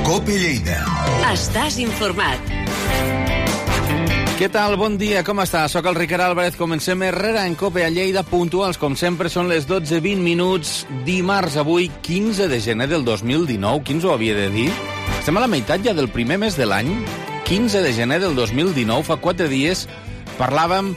COPE Lleida. Estàs informat. Què tal? Bon dia, com estàs? Soc el Ricard Álvarez. Comencem Herrera en COPE a Lleida. Puntuals, com sempre, són les 12:20 minuts. Dimarts, avui, 15 de gener del 2019. Qui ens ho havia de dir? Estem a la meitat ja del primer mes de l'any. 15 de gener del 2019. Fa 4 dies parlàvem,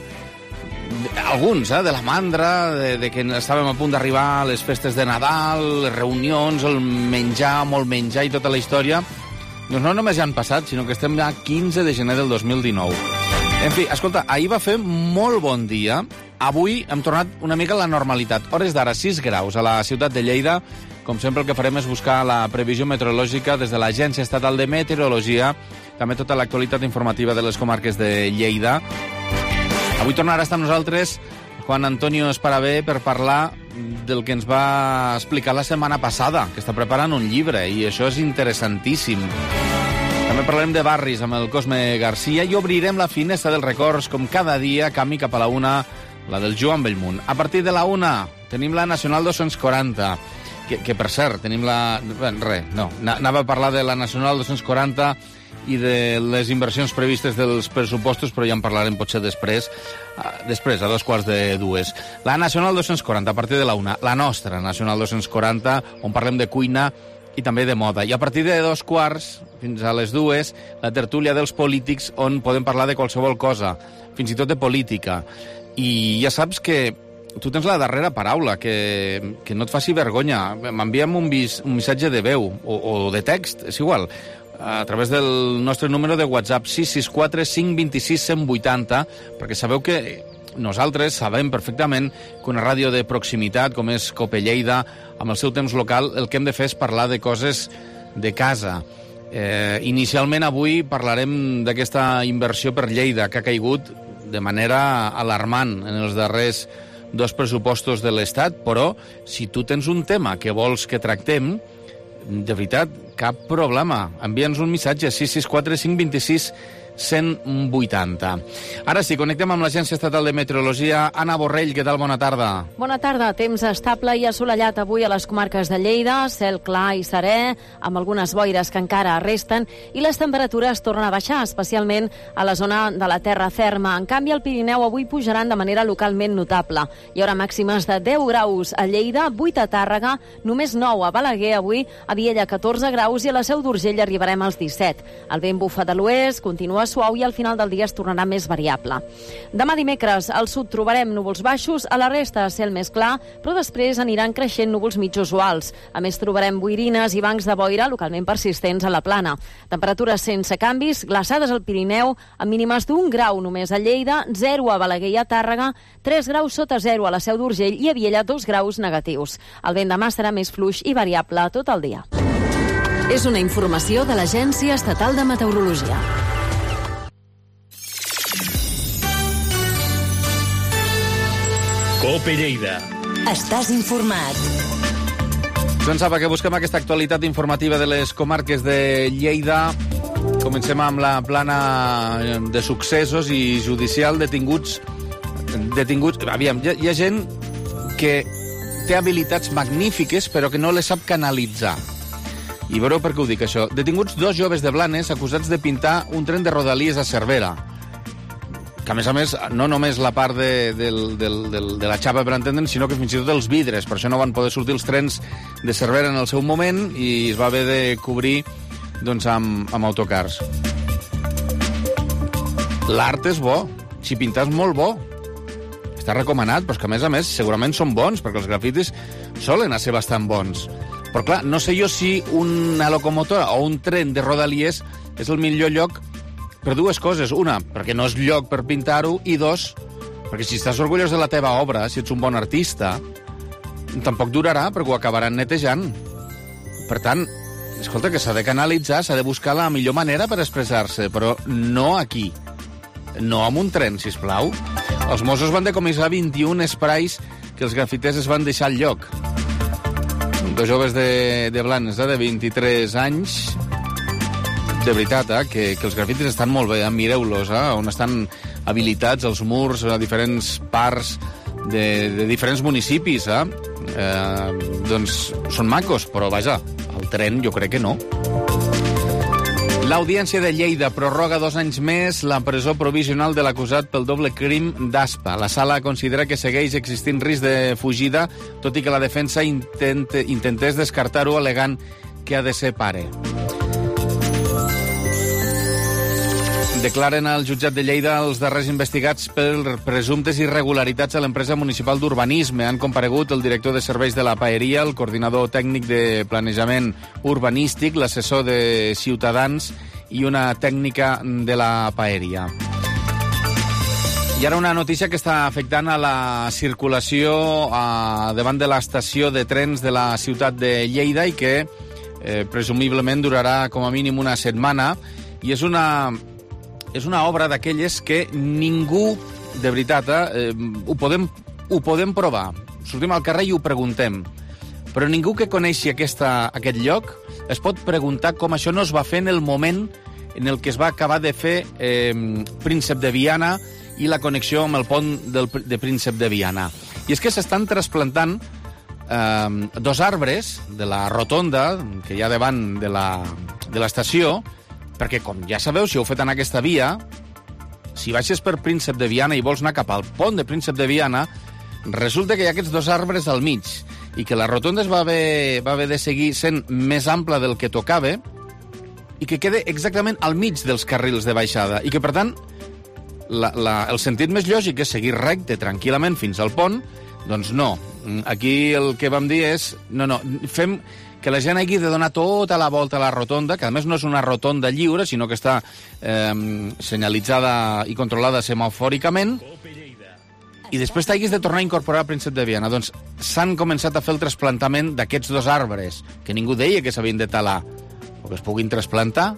alguns, de la mandra, de que estàvem a punt d'arribar a les festes de Nadal, les reunions, el menjar, molt menjar i tota la història. Doncs no només ja han passat, sinó que estem ja 15 de gener del 2019. En fi, escolta, ahir va fer molt bon dia. Avui hem tornat una mica a la normalitat. Hores d'ara, 6 graus a la ciutat de Lleida. Com sempre, el que farem és buscar la previsió meteorològica des de l'Agència Estatal de Meteorologia, també tota l'actualitat informativa de les comarques de Lleida. Avui tornarà a estar amb nosaltres Juan Antonio Esparabé per parlar del que ens va explicar la setmana passada, que està preparant un llibre, i això és interessantíssim. També parlarem de barris amb el Cosme Garcia i obrirem la finestra dels records, com cada dia, camí cap a la 1, la del Joan Bellmunt. A partir de la 1 tenim la Nacional 240, que per cert, tenim la... anava a parlar de la Nacional 240 i de les inversions previstes dels pressupostos, però ja en parlarem potser després, a 2:45. La Nacional 240, a partir de la 1, la nostra Nacional 240, on parlem de cuina i també de moda. I a partir de 2:15, fins a les 2, la tertúlia dels polítics, on podem parlar de qualsevol cosa, fins i tot de política. I ja saps que tu tens la darrera paraula, que no et faci vergonya. M'enviem un missatge de veu o de text, és igual, a través del nostre número de WhatsApp 664 526 180, perquè sabeu que nosaltres sabem perfectament que una ràdio de proximitat, com és COPE Lleida, amb el seu temps local, el que hem de fer és parlar de coses de casa. Inicialment avui parlarem d'aquesta inversió per Lleida, que ha caigut de manera alarmant en els darrers 2 pressupostos de l'Estat, però si tu tens un tema que vols que tractem, de veritat, cap problema. Envia'ns un missatge, 664 526 180. Ara sí, connectem amb l'Agència Estatal de Meteorologia. Anna Borrell, què tal? Bona tarda. Bona tarda. Temps estable i assolellat avui a les comarques de Lleida, cel clar i serè, amb algunes boires que encara resten, i les temperatures tornen a baixar, especialment a la zona de la terra ferma. En canvi, al Pirineu avui pujaran de manera localment notable. Hi haurà màximes de 10 graus a Lleida, 8 a Tàrrega, només 9 a Balaguer avui, a Viella 14 graus i a la Seu d'Urgell arribarem als 17. El vent bufa de l'oest, continua suau i al final del dia es tornarà més variable. Demà dimecres al sud trobarem núvols baixos, a la resta cel més clar, però després aniran creixent núvols mitjos o alts. A més trobarem boirines i bancs de boira localment persistents a la plana. Temperatures sense canvis, glaçades al Pirineu, amb mínimes d'1 grau només a Lleida, 0 a Balaguer i a Tàrrega, 3 graus sota 0 a la Seu d'Urgell i a Viella 2 graus negatius. El vent demà serà més fluix i variable tot el dia. És una informació de l'Agència Estatal de Meteorologia. COPE Lleida. Estàs informat. Doncs apa, que busquem aquesta actualitat informativa de les comarques de Lleida. Comencem amb la plana de successos i judicial. Detinguts. Aviam, hi ha gent que té habilitats magnífiques però que no les sap canalitzar. I veureu per què ho dic, això. Detinguts 2 joves de Blanes acusats de pintar un tren de Rodalies a Cervera. Que, a més, no només la part de la xapa, per entendre'n, sinó que fins i tot els vidres. Per això no van poder sortir els trens de Cervera en el seu moment i es va haver de cobrir doncs, amb autocars. L'art és bo. Si pintar és molt bo. Està recomanat, però és que, a més, segurament són bons, perquè els grafitis solen ser bastant bons. Però, clar, no sé jo si una locomotora o un tren de Rodalies és el millor lloc per 2 coses. Una, perquè no és lloc per pintar-ho, i 2, perquè si estàs orgullós de la teva obra, si ets un bon artista, tampoc durarà, perquè ho acabaran netejant. Per tant, escolta, que s'ha de canalitzar, s'ha de buscar la millor manera per expressar-se, però no aquí. No amb un tren, sisplau. Els Mossos van decomissar 21 esprais que els grafiters es van deixar al lloc. 2 joves de Blanes, de 23 anys. De veritat, que els grafitis estan molt bé, mireu-los, on estan habilitats els murs a diferents parts de diferents municipis. Doncs són macos, però vaja, el tren jo crec que no. L'Audiència de Lleida prorroga 2 anys més la presó provisional de l'acusat pel doble crim d'Aspa. La sala considera que segueix existint risc de fugida, tot i que la defensa intentés descartar-ho alegant que ha de ser pare. Declaren al jutjat de Lleida els darrers investigats per presumptes irregularitats a l'empresa municipal d'urbanisme. Han comparegut el director de serveis de la Paeria, el coordinador tècnic de planejament urbanístic, l'assessor de Ciutadans i una tècnica de la Paeria. I ara una notícia que està afectant a la circulació davant de l'estació de trens de la ciutat de Lleida i que presumiblement durarà com a mínim una setmana, i és una obra d'aquelles que ningú, de veritat, ho podem provar. Sortim al carrer i ho preguntem. Però ningú que coneixi aquest lloc es pot preguntar com això no es va fer en el moment en el que es va acabar de fer Príncep de Viana i la connexió amb el pont de Príncep de Viana. I és que s'estan trasplantant 2 arbres de la rotonda que hi ha davant de l'estació, perquè, com ja sabeu, si heu fet en aquesta via, si baixes per Príncep de Viana i vols anar cap al pont de Príncep de Viana, resulta que hi ha aquests 2 arbres al mig i que la rotonda va haver de seguir sent més ampla del que tocava i que queda exactament al mig dels carrils de baixada i que, per tant, el sentit més lògic és seguir recte tranquil·lament fins al pont. Doncs no. Aquí el que vam dir és no, fem que la gent hagi de donar tota la volta a la rotonda, que a més no és una rotonda lliure, sinó que està senyalitzada i controlada semafòricament, i després t'hagis de tornar a incorporar a Príncep de Viana. Doncs s'han començat a fer el trasplantament d'aquests 2 arbres, que ningú deia que s'havien de talar, o que es puguin trasplantar.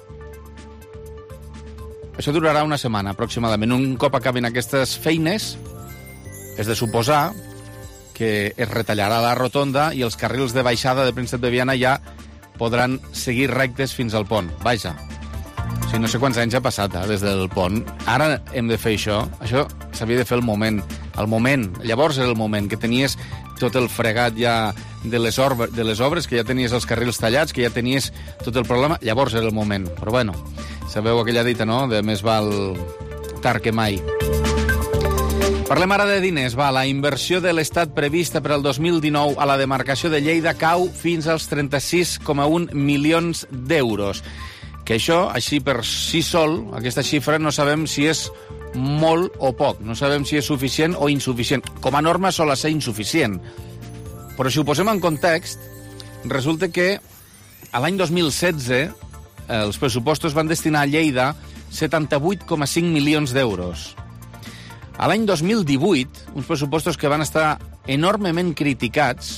Això durarà una setmana, aproximadament. Un cop acabin aquestes feines, és de suposar que es retallarà la rotonda i els carrils de baixada de Príncep de Viana ja podran seguir rectes fins al pont. Vaja, o sigui, no sé quants anys ha passat des del pont. Ara hem de fer això. Això s'havia de fer al moment. Llavors era el moment, que tenies tot el fregat ja de les obres, que ja tenies els carrils tallats, que ja tenies tot el problema. Llavors era el moment. Però bueno, sabeu aquella dita, no?, de més val tard que mai. Parlem ara de diners. La inversió de l'Estat prevista per al 2019 a la demarcació de Lleida cau fins als 36,1 milions d'euros. Que això, així per si sol, aquesta xifra no sabem si és molt o poc. No sabem si és suficient o insuficient. Com a norma sol ser insuficient. Però si ho posem en context, resulta que a l'any 2016 els pressupostos van destinar a Lleida 78,5 milions d'euros. A l'any 2018, uns pressupostos que van estar enormement criticats,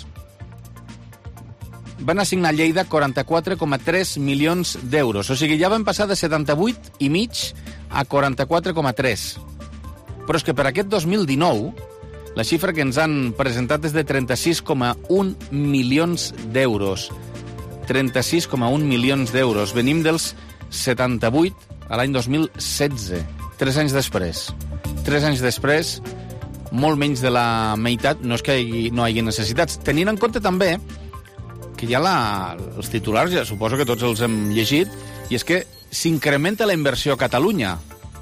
van assignar a Lleida 44,3 milions d'euros. O sigui, ja van passar de 78,5 a 44,3. Però és que per aquest 2019, la xifra que ens han presentat és de 36,1 milions d'euros. 36,1 milions d'euros. Venim dels 78 a l'any 2016. 3 anys després. 3 anys després, molt menys de la meitat, no és que no hi hagi necessitats. Tenint en compte també que hi ha els titulars, ja suposo que tots els hem llegit, i és que s'incrementa la inversió a Catalunya.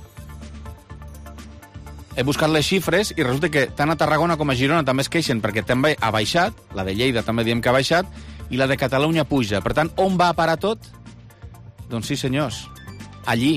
He buscat les xifres i resulta que tant a Tarragona com a Girona també es queixen perquè també ha baixat, la de Lleida també diem que ha baixat, i la de Catalunya puja. Per tant, on va a parar tot? Doncs sí, senyors, allí.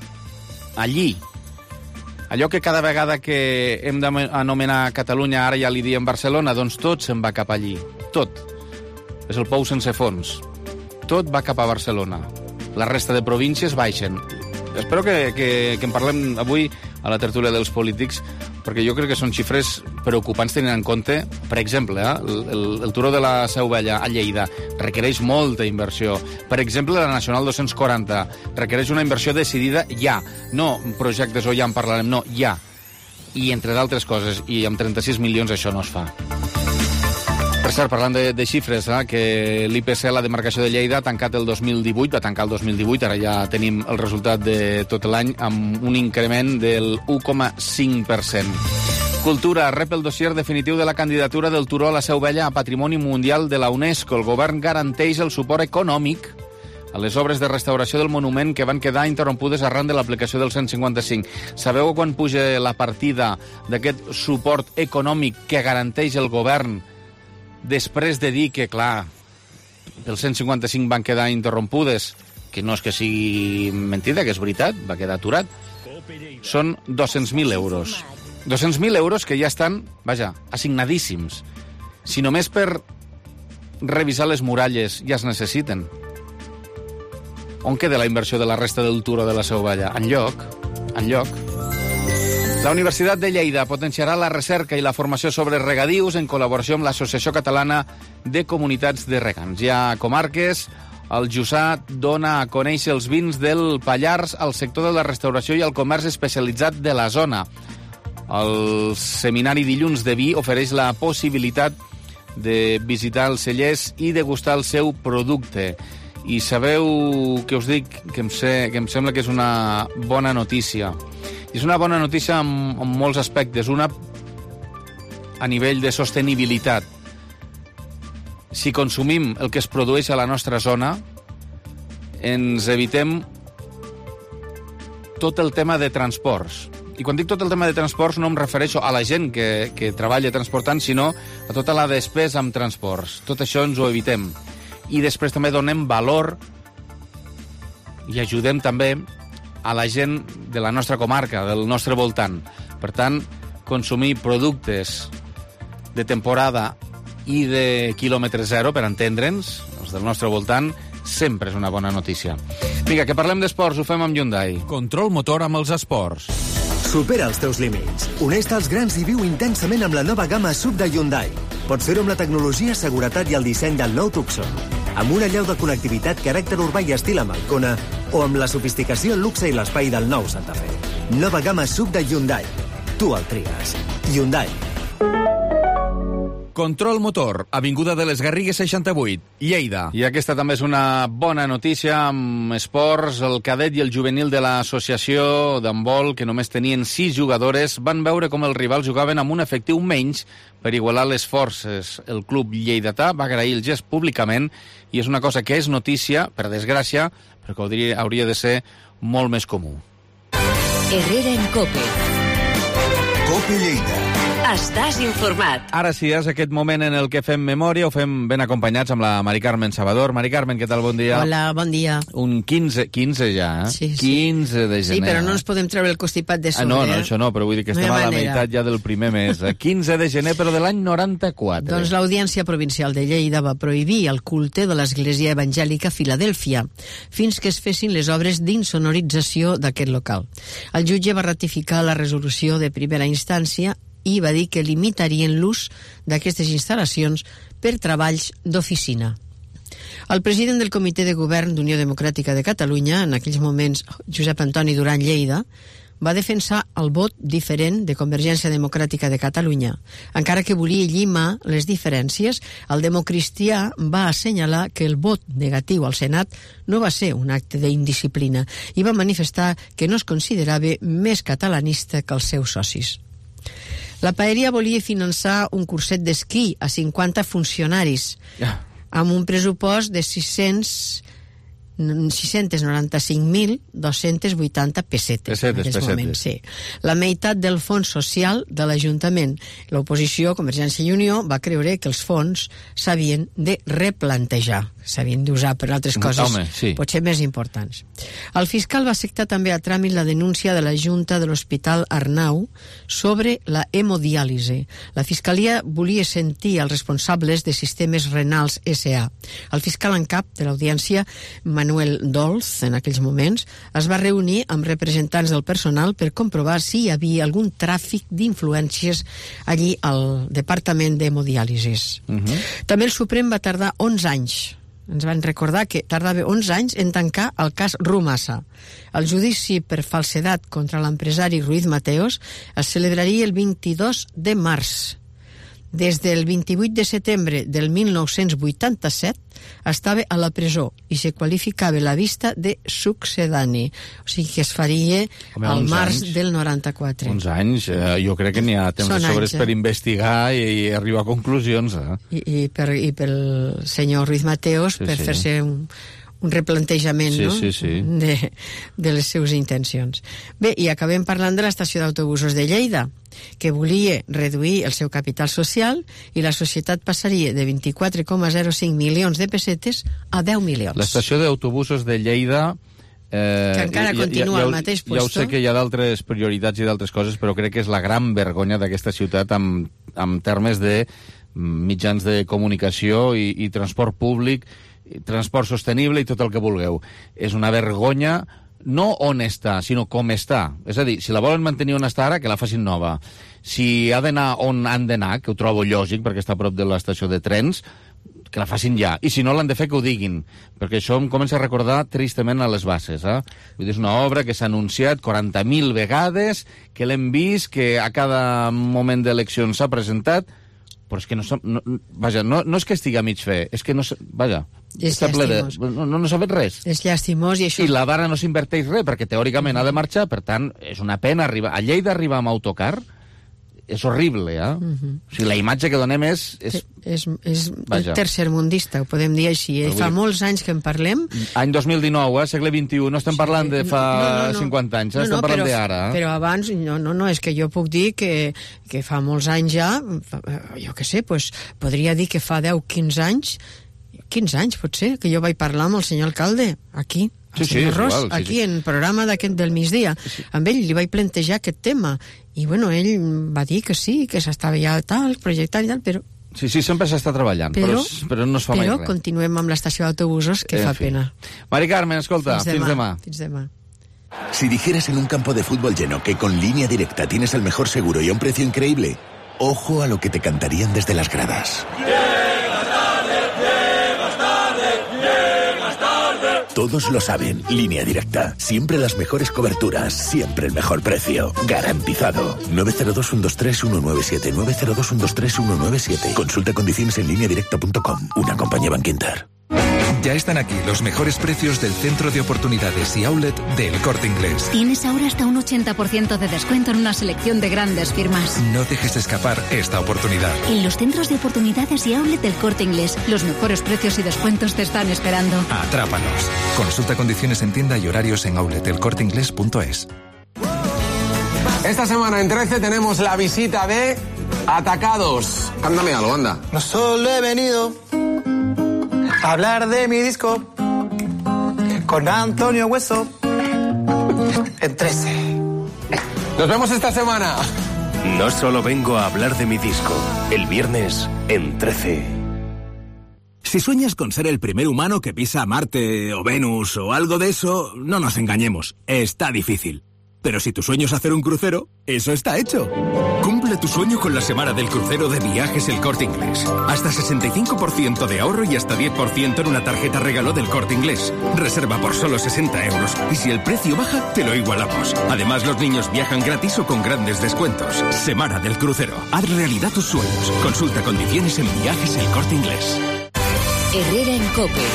Allò que cada vegada que hem d'anomenar Catalunya ara ja li diem Barcelona, doncs tot se'n va cap allí. Tot. És el pou sense fons. Tot va cap a Barcelona. La resta de províncies baixen. Espero que en parlem avui a la tertúlia dels polítics, perquè jo crec que són xifres preocupants tenint en compte, per exemple, el turó de la Seu Vella a Lleida requereix molta inversió. Per exemple, la Nacional 240 requereix una inversió decidida ja. No projectes o ja en parlarem, no, ja. I entre d'altres coses, i amb 36 milions això no es fa. Per cert, parlant de xifres, que l'IPC a la demarcació de Lleida ha tancat el 2018, va tancar el 2018, ara ja tenim el resultat de tot l'any, amb un increment del 1,5%. Cultura rep el dossier definitiu de la candidatura del turó a la Seu Vella a Patrimoni Mundial de la UNESCO. El govern garanteix el suport econòmic a les obres de restauració del monument que van quedar interrompudes arran de l'aplicació del 155. Sabeu quan puja la partida d'aquest suport econòmic que garanteix el govern després de dir que, clar, el 155 van quedar interrompudes, que no és que sigui mentida, que és veritat, va quedar aturat, són 200.000 euros. 200.000 euros que ja estan, vaja, assignadíssims. Si només per revisar les muralles ja es necessiten. On queda la inversió de la resta del Turó de la Seu Vella? Enlloc. La Universitat de Lleida potenciarà la recerca i la formació sobre regadius en col·laboració amb l'Associació Catalana de Comunitats de Regants. Hi ha comarques, el Jussà dona a conèixer els vins del Pallars al sector de la restauració i el comerç especialitzat de la zona. El seminari Dilluns de Vi ofereix la possibilitat de visitar els cellers i degustar el seu producte. I sabeu què us dic? Que em sembla que és una bona notícia. És una bona notícia en molts aspectes. Una, a nivell de sostenibilitat. Si consumim el que es produeix a la nostra zona, ens evitem tot el tema de transports. I quan dic tot el tema de transports no em refereixo a la gent que treballa transportant, sinó a tota la despesa amb transports. Tot això ens ho evitem. I després també donem valor i ajudem també a la gent de la nostra comarca, del nostre voltant. Per tant, consumir productes de temporada i de quilòmetre zero, per entendre'ns, els del nostre voltant, sempre és una bona notícia. Vinga, que parlem d'esports, ho fem amb Hyundai. Control motor amb els esports. Supera els teus límits. Uneix-te als grans i viu intensament amb la nova gamma SUV de Hyundai. Pots fer-ho amb la tecnologia, seguretat i el disseny del nou Tucson, amb una llau de connectivitat, caràcter urbà i estil amb Alcona, o amb la sofisticació, el luxe i l'espai del nou Santa Fe. Nova gamma SUV de Hyundai. Tu el tries. Hyundai. Control motor, Avinguda de les Garrigues 68, Lleida. I aquesta també és una bona notícia amb esports. El cadet i el juvenil de l'associació d'handbol, que només tenien 6 jugadores, van veure com els rivals jugaven amb un efectiu menys per igualar les forces. El club lleidatà va agrair el gest públicament i és una cosa que és notícia, per desgràcia, perquè hauria de ser molt més comú. Herrera en COPE. COPE Lleida. Estàs informat. Ara sí, és aquest moment en el que fem memòria, ho fem ben acompanyats amb la Mari Carmen Salvador. Mari Carmen, què tal? Bon dia. Hola, bon dia. Un 15 ja, eh? Sí. 15 de gener. Sí, però no ens podem treure el constipat de sobre. No, això no, però vull dir que estem a la meitat ja del primer mes. 15 de gener, però de l'any 94. Doncs l'Audiència Provincial de Lleida va prohibir el culte de l'Església Evangèlica Filadèlfia fins que es fessin les obres d'insonorització d'aquest local. El jutge va ratificar la resolució de primera instància i va dir que limitarien l'ús d'aquestes instal·lacions per treballs d'oficina. El president del Comitè de Govern d'Unió Democràtica de Catalunya, en aquells moments Josep Antoni Duran Lleida, va defensar el vot diferent de Convergència Democràtica de Catalunya. Encara que volia llimar les diferències, el democristià va assenyalar que el vot negatiu al Senat no va ser un acte d'indisciplina i va manifestar que no es considerava més catalanista que els seus socis. La Paeria volia finançar un curset d'esquí a 50 funcionaris amb un pressupost de 695.280 pessetes en aquells moments. Sí. La meitat del fons social de l'Ajuntament. L'oposició, Convergència i Unió, va creure que els fons s'havien de replantejar, s'havien d'usar per altres coses, potser més importants. El fiscal va acceptar també a tràmit la denúncia de la Junta de l'Hospital Arnau sobre la hemodiàlisi. La Fiscalia volia sentir els responsables de Sistemes Renals S.A. El fiscal en cap de l'Audiència, Manuel Dolz, en aquells moments, es va reunir amb representants del personal per comprovar si hi havia algun tràfic d'influències allí al Departament d'Hemodiàlisis. També el Suprem va tardar 11 anys. Ens van recordar que tardava 11 anys en tancar el cas Rumasa. El judici per falsedat contra l'empresari Ruiz Mateos es celebraria el 22 de març. Des del 28 de setembre del 1987 estava a la presó i se qualificava la vista de succedani. O sigui que es faria al març del 94. 11 anys, jo crec que n'hi ha temps de sobres per investigar i arribar a conclusions. I pel senyor Ruiz Mateos per fer-se un replantejament, no? Sí. De les seves intencions. Bé, i acabem parlant de l'estació d'autobusos de Lleida, que volia reduir el seu capital social i la societat passaria de 24,05 milions de pessetes a 10 milions. L'estació d'autobusos de Lleida... que encara continua al mateix puesto. Ja ho sé que hi ha d'altres prioritats i d'altres coses, però crec que és la gran vergonya d'aquesta ciutat en termes de mitjans de comunicació i transport públic, transport sostenible i tot el que vulgueu. És una vergonya, no on està, sinó com està. És a dir, si la volen mantenir on està ara, que la facin nova. Si ha d'anar on han d'anar, que ho trobo lògic, perquè està a prop de l'estació de trens, que la facin ja. I si no l'han de fer, que ho diguin. Perquè això em comença a recordar tristament a les bases. Vull dir, és una obra que s'ha anunciat 40.000 vegades, que l'hem vist, que a cada moment d'eleccions s'ha presentat, però és que no és que estigui a mig fer, és que no... Vaja, és llastimós. No s'ha fet res. És llastimós i això... I la vara no s'inverteix res, perquè teòricament ha de marxar, per tant, és una pena arribar... A Lleida arribar amb autocar és horrible, O sigui, la imatge que donem és tercermundista, ho podem dir així. Fa molts anys que en parlem. Any 2019, segle XXI, no estem parlant de fa 50 anys, estem parlant d'ara. Però abans, no, és que jo puc dir que fa molts anys ja, jo què sé, podria dir que fa 10-15 anys, potser, que jo vaig parlar amb el senyor alcalde, aquí, igual, aquí en el programa del migdia. Amb ell li vaig plantejar aquest tema i bueno, ell va dir que sí, que s'estava ja projectant i tal, però... Sí, sempre s'està treballant, però no es fa mai res. Però continuem amb l'estació d'autobusos, que fa pena. Mari Carmen, escolta, fins demà. Fins demà. Si dijeras en un campo de fútbol lleno que con Línea Directa tienes el mejor seguro y a un precio increíble, ojo a lo que te cantarían desde las gradas. Todos lo saben, Línea Directa. Siempre las mejores coberturas, siempre el mejor precio. Garantizado. 902-123-197. 902-123-197. Consulta condiciones en lineadirecta.com. Una compañía Bankinter. Ya están aquí los mejores precios del centro de oportunidades y outlet del Corte Inglés. Tienes ahora hasta un 80% de descuento en una selección de grandes firmas. No dejes escapar esta oportunidad. En los centros de oportunidades y outlet del Corte Inglés, los mejores precios y descuentos te están esperando. Atrápalos. Consulta condiciones en tienda y horarios en outletelcorteingles.es. Esta semana en 13 tenemos la visita de Atacados. Cántame algo, anda. No solo he venido a hablar de mi disco con Antonio Hueso en 13. Nos vemos esta semana. No solo vengo a hablar de mi disco. El viernes en 13. Si sueñas con ser el primer humano que pisa Marte o Venus o algo de eso, no nos engañemos, está difícil. Pero si tu sueño es hacer un crucero, eso está hecho. Cumple tu sueño con la semana del crucero de Viajes El Corte Inglés. Hasta 65% de ahorro y hasta 10% en una tarjeta regalo del Corte Inglés. Reserva por solo 60 euros y si el precio baja, te lo igualamos. Además, los niños viajan gratis o con grandes descuentos. Semana del crucero. Haz realidad tus sueños. Consulta condiciones en Viajes El Corte Inglés. Herrera en COPE.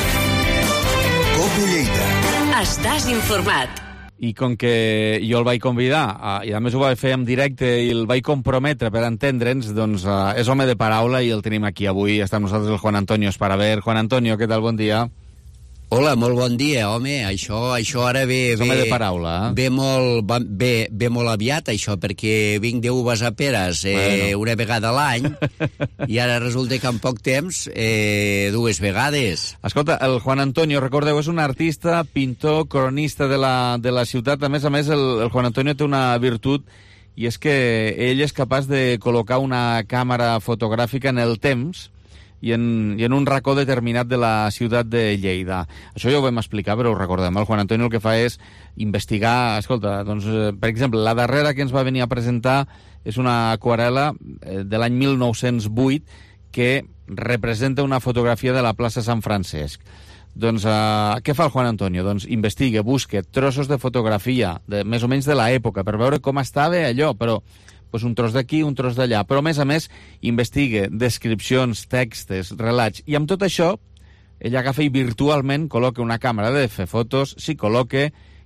COPE Lleida. Estàs informat. I com que jo el vaig convidar, i a més ho vaig fer en directe i el vaig comprometre per entendre'ns, doncs és home de paraula i el tenim aquí avui. Està amb nosaltres el Juan Antonio Esparaver. Juan Antonio, què tal? Bon dia. Hola, molt bon dia, home. Això ara ve... Home de paraula, Ve molt aviat, això, perquè vinc d'uves a peres una vegada a l'any i ara resulta que en poc temps dues vegades. Escolta, el Juan Antonio, recordeu, és un artista, pintor, cronista de la ciutat. A més, el Juan Antonio té una virtut i és que ell és capaç de col·locar una càmera fotogràfica en el temps i en un racó determinat de la ciutat de Lleida. Això ja ho vam explicar, però ho recordem. El Juan Antonio el que fa és investigar... Escolta, doncs, per exemple, la darrera que ens va venir a presentar és una aquarel·la de l'any 1908 que representa una fotografia de la plaça Sant Francesc. Doncs què fa el Juan Antonio? Doncs investiga, busca trossos de fotografia, més o menys de l'època, per veure com estava allò, però pues un tros d'aquí, un tros d'allà, però a més, investiga descripcions, textos, relats, i amb tot això, ell agafa i virtualment col·loca una càmera de fer fotos, s'hi col·loca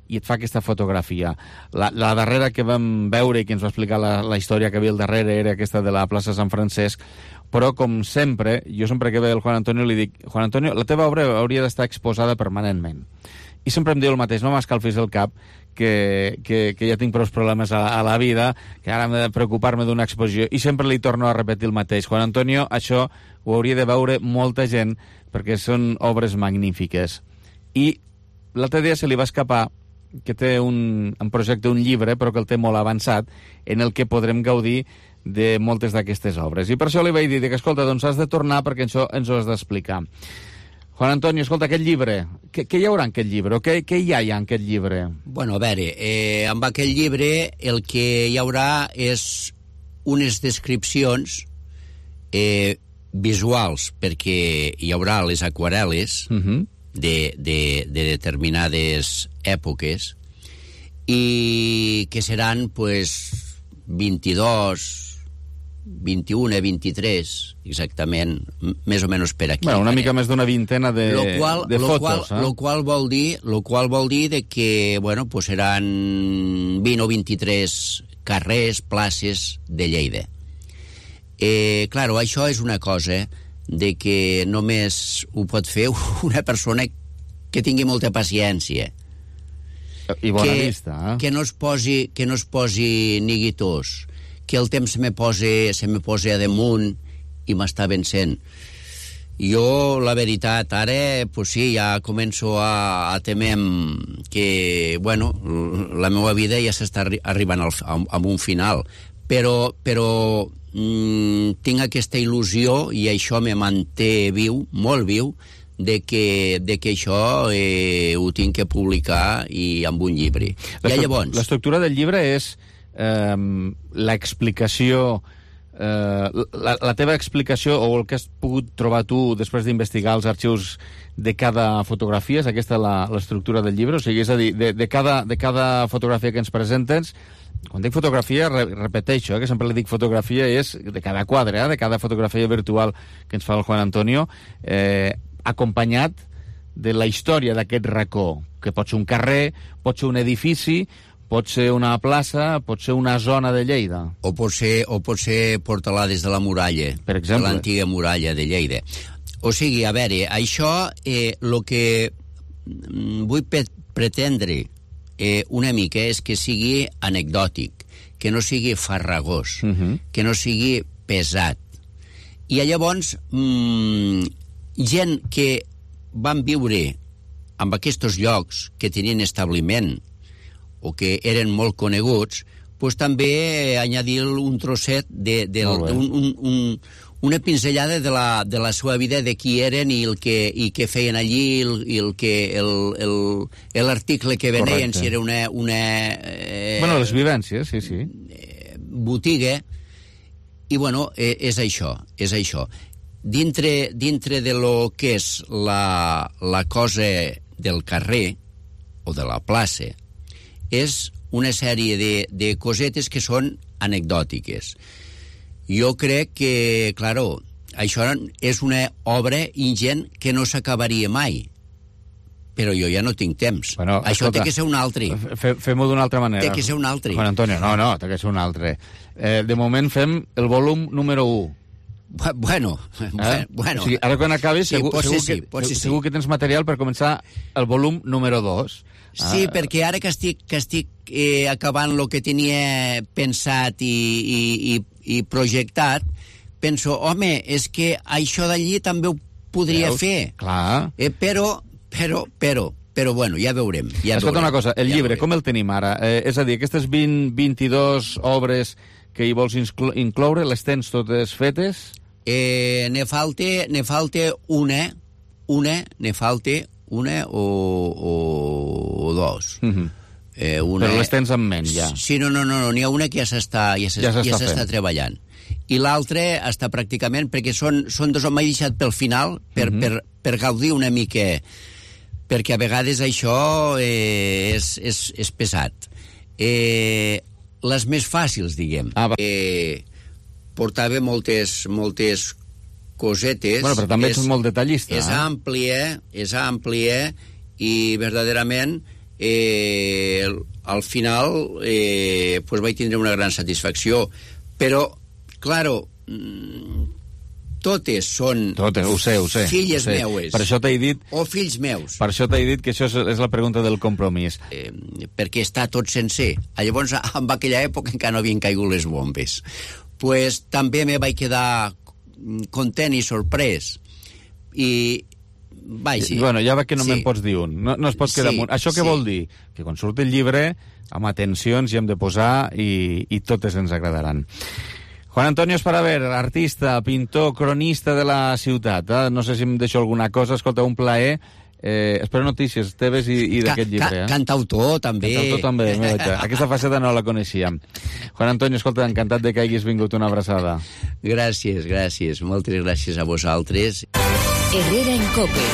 i et fa aquesta fotografia. La darrera que vam veure i que ens va explicar la història que havia al darrere era aquesta de la plaça Sant Francesc, però, com sempre, jo sempre que ve el Juan Antonio li dic: Juan Antonio, la teva obra hauria d'estar exposada permanentment. I sempre em diu el mateix: no m'escalfis el cap, que ja tinc prou problemes a la vida, que ara m'he de preocupar-me d'una exposició. I sempre li torno a repetir el mateix: Juan Antonio, això ho hauria de veure molta gent, perquè són obres magnífiques. I l'altre dia se li va escapar que té un projecte, un llibre, però que el té molt avançat, en el que podrem gaudir de moltes d'aquestes obres. I per això li vaig dir que, escolta, doncs has de tornar perquè ens ho has d'explicar. Juan Antonio, escolta, aquest llibre, què hi haurà en aquest llibre? Què hi ha en aquest llibre? Bueno, a veure, amb aquest llibre el que hi haurà és unes descripcions visuals, perquè hi haurà les aquarel·les de determinades èpoques, i que seran, pues, 22... 21, 23, exactament, més o menys per aquí. Bueno, una mica més d'una vintena de fotos. Lo qual vol dir de que, bueno, pues seran 20 o 23 carrers, places de Lleida. Claro, això és una cosa de que només ho pot fer una persona que tingui molta paciència. I bona vista, que no es posi neguitós, que el temps se me posa a damunt i m'està vencent. Jo, la veritat, ara, pues sí, ja començo a temer que, bueno, la meva vida ja s'està arribant a un final, però tinc aquesta il·lusió i això me manté viu, molt viu, de que això ho tinc que publicar i amb un llibre. L'estructura del llibre és l'explicació, la teva explicació o el que has pogut trobar tu després d'investigar els arxius de cada fotografia, és aquesta l'estructura del llibre? O sigui, és a dir, de cada fotografia que ens presentes, quan dic fotografia, repeteixo, que sempre li dic fotografia, és de cada quadre, de cada fotografia virtual que ens fa el Juan Antonio, acompanyat de la història d'aquest racó, que pot ser un carrer, pot ser un edifici, pot ser una plaça, pot ser una zona de Lleida. O pot ser portalades de la muralla, per exemple, de l'antiga muralla de Lleida. O sigui, a veure, això, el que vull pretendre una mica és que sigui anecdòtic, que no sigui farragós, que no sigui pesat. I llavors, gent que van viure en aquests llocs, que tenien establiment, o que eren molt coneguts, pues també añadir un trosset una pinzellada de la seva vida, de qui eren i què feien allí, l'article que venien, si era una bueno, les vivències, sí. Botiga, i bueno, és això. Dintre de lo que és la cosa del carrer o de la plaça, és una sèrie de cosetes que són anecdòtiques. Jo crec que, claro, això és una obra ingent que no s'acabaria mai, però jo ja no tinc temps. Bueno, això té que ser un altre. Fem-ho d'una altra manera. Té que ser un altre. Juan Antonio, no, té que ser un altre. De moment fem el volum número 1. Bueno. O sigui, ara quan acabis, segur que tens material per començar el volum número 2. Sí, perquè ara que estic acabant el que tenia pensat i projectat, penso, home, és que això d'allí també ho podria fer. Clar. Però bueno, ja veurem. Escolta una cosa, el llibre, com el tenim ara? És a dir, aquestes 22 obres que hi vols incloure, les tens totes fetes? Ne falta una o dos. Però les tens en ment, ja. Sí, no, n'hi ha una que ja s'està treballant. I l'altra està pràcticament, perquè són dos, m'he deixat pel final, per gaudir una mica, perquè a vegades això és pesat. Les més fàcils, diguem. Portava moltes cosetes. Bueno, però també ets molt detallista. És àmplia i verdaderament al final pues vaig tindre una gran satisfacció. Però, claro, totes són ho sé. filles meues. Per això t'he dit... O fills meus. Per això t'he dit que això és la pregunta del compromís. Perquè està tot sencer. Llavors, en aquella època encara no havien caigut les bombes. Pues també me vaig quedar content i sorprès. I... Bueno, ja veig que no me'n pots dir un. No es pot quedar amb un. Això què vol dir? Que quan surt el llibre, amb atencions hi hem de posar i totes ens agradaran. Juan Antonio Esparaver, artista, pintor, cronista de la ciutat. No sé si em deixo alguna cosa. Escolta, un plaer. Espero notícies teves i d'aquest llibre. Cantautor, també. Cantautor, també. Aquesta faceta no la coneixíem. Juan Antonio, escolta, encantat de que hagis vingut, una abraçada. Gràcies. Moltes gràcies a vosaltres. Herrera en Cope.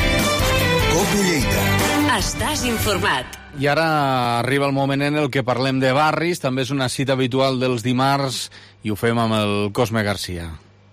Cope Lleida. Estàs informat. I ara arriba el moment en el que parlem de barris. També és una cita habitual dels dimarts i ho fem amb el Cosme Garcia.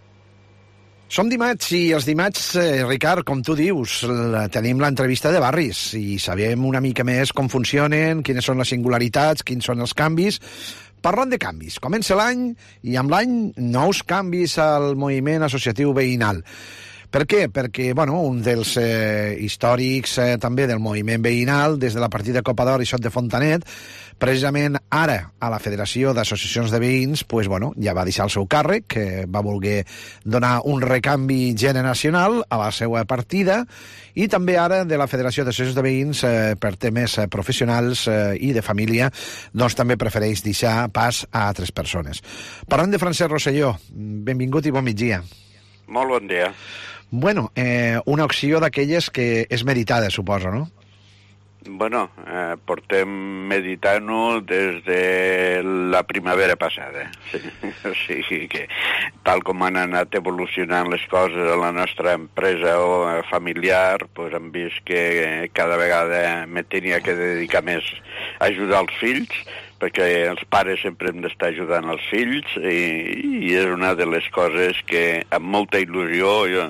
Som dimarts i els dimarts, Ricard, com tu dius, tenim l'entrevista de barris i sabem una mica més com funcionen, quines són les singularitats, quins són els canvis. Parlant de canvis, comença l'any i amb l'any nous canvis al moviment associatiu veïnal. Per què? Perquè, bueno, un dels històrics també del moviment veïnal, des de la partida Copa d'Or i Sot de Fontanet, precisament ara a la Federació d'Associacions de Veïns, pues, bueno, ja va deixar el seu càrrec, que va voler donar un recanvi generacional a la seva partida, i també ara de la Federació d'Associacions de Veïns, per temes professionals i de família, doncs també prefereix deixar pas a altres persones. Parlant de Francesc Rosselló, benvingut i bon migdia. Molt bon dia. Bueno, una opció d'aquelles que és meditada, suposo, no? Bueno, portem meditant-ho des de la primavera passada. Sí, o sigui que, tal com han anat evolucionant les coses a la nostra empresa o familiar, pues hem vist que cada vegada me tenia que dedicar més a ajudar els fills, perquè els pares sempre hem d'estar ajudant els fills i és una de les coses que amb molta il·lusió jo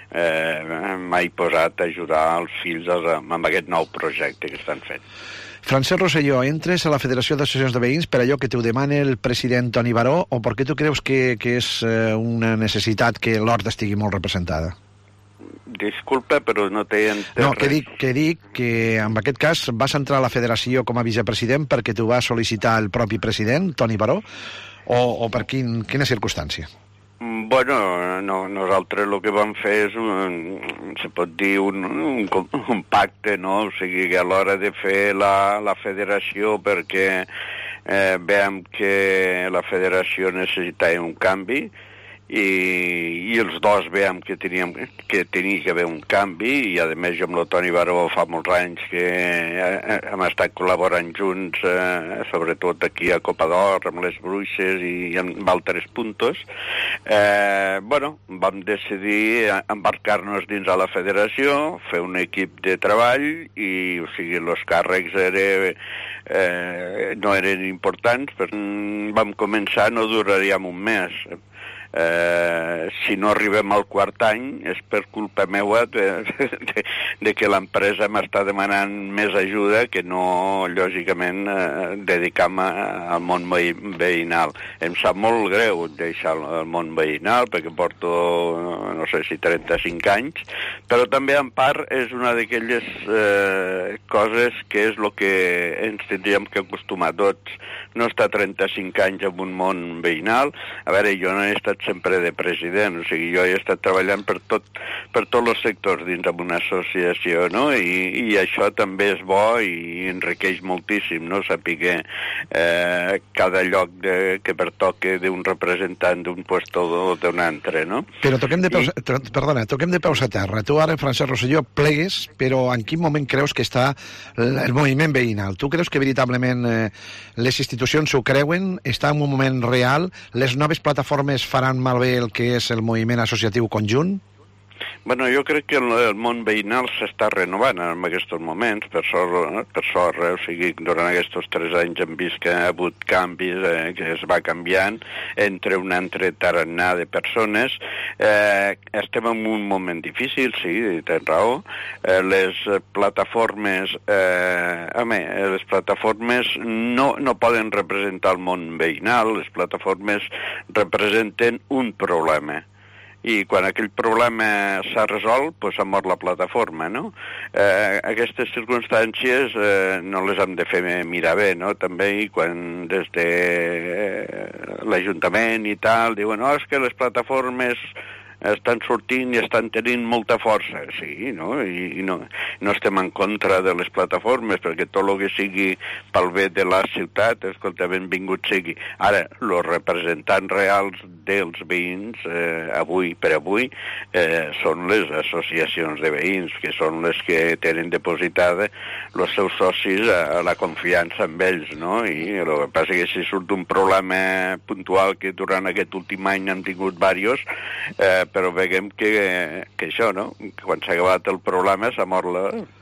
m'he posat a ajudar els fills amb aquest nou projecte que estan fent. Francesc Rosselló, entres a la Federació d'Associacions de Veïns per allò que t'ho demana el president Toni Baró o perquè tu creus que és una necessitat que l'Horta estigui molt representada? Disculpa, però no t'he entès No, que dic que en aquest cas vas entrar a la federació com a vicepresident perquè t'ho va sol·licitar el propi president, Toni Baró, o per quina circumstància? Bueno, nosaltres el que vam fer és, se pot dir, un pacte, no? O sigui, que a l'hora de fer la federació, perquè veiem que la federació necessitava un canvi, i els dos veiem que tenia que haver un canvi, i a més jo amb el Toni Baró fa molts anys que hem estat col·laborant junts, sobretot aquí a Copa d'Or, amb les Bruixes i amb altres puntos. Bueno, vam decidir embarcar-nos dins a la federació, fer un equip de treball, i o sigui, els càrrecs no eren importants, però vam començar, no duraríem un mes. Si no arribem al quart any és per culpa meua de que l'empresa m'està demanant més ajuda que no, lògicament, dedicar-me al món veïnal. Em sap molt greu deixar el món veïnal perquè porto, no sé si 35 anys, però també en part és una d'aquelles coses que és el que ens tindríem que acostumar tots. No estar 35 anys en un món veïnal. A veure, jo no he estat sempre de president, o sigui, jo he estat treballant per tots els sectors dins d'una associació, no? I això també és bo i enriqueix moltíssim, no? Saber cada lloc que pertoca d'un representant d'un puesto o d'un altre, no? Però toquem de peus a terra. Tu ara, Francesc Rosselló, plegues, però en quin moment creus que està el moviment veïnal? Tu creus que veritablement les institucions s'ho creuen? Està en un moment real? Les noves plataformes faran malbé el que és el moviment associatiu conjunt? Bueno, jo crec que el món veïnal s'està renovant en aquests moments, per sort, o sigui, durant aquests 3 anys hem vist que ha hagut canvis, que es va canviant entre un altre tarannà de persones. Estem en un moment difícil, sí, tens raó. Les plataformes, les plataformes no poden representar el món veïnal, les plataformes representen un problema. I quan aquell problema s'ha resolt, doncs s'ha mort la plataforma, no? Aquestes circumstàncies no les hem de fer mirar bé, no? També quan des de l'Ajuntament i tal diuen és que les plataformes estan sortint i estan tenint molta força, sí, no? I no estem en contra de les plataformes, perquè tot el que sigui pel bé de la ciutat, escolta, benvingut sigui. Ara, els representants reals dels veïns, avui per avui, són les associacions de veïns, que són les que tenen depositada els seus socis a la confiança en ells, no? I el que passa que si surt un problema puntual, que durant aquest últim any hem tingut diversos, però veiem que això, no? Quan s'ha acabat el problema s'ha mort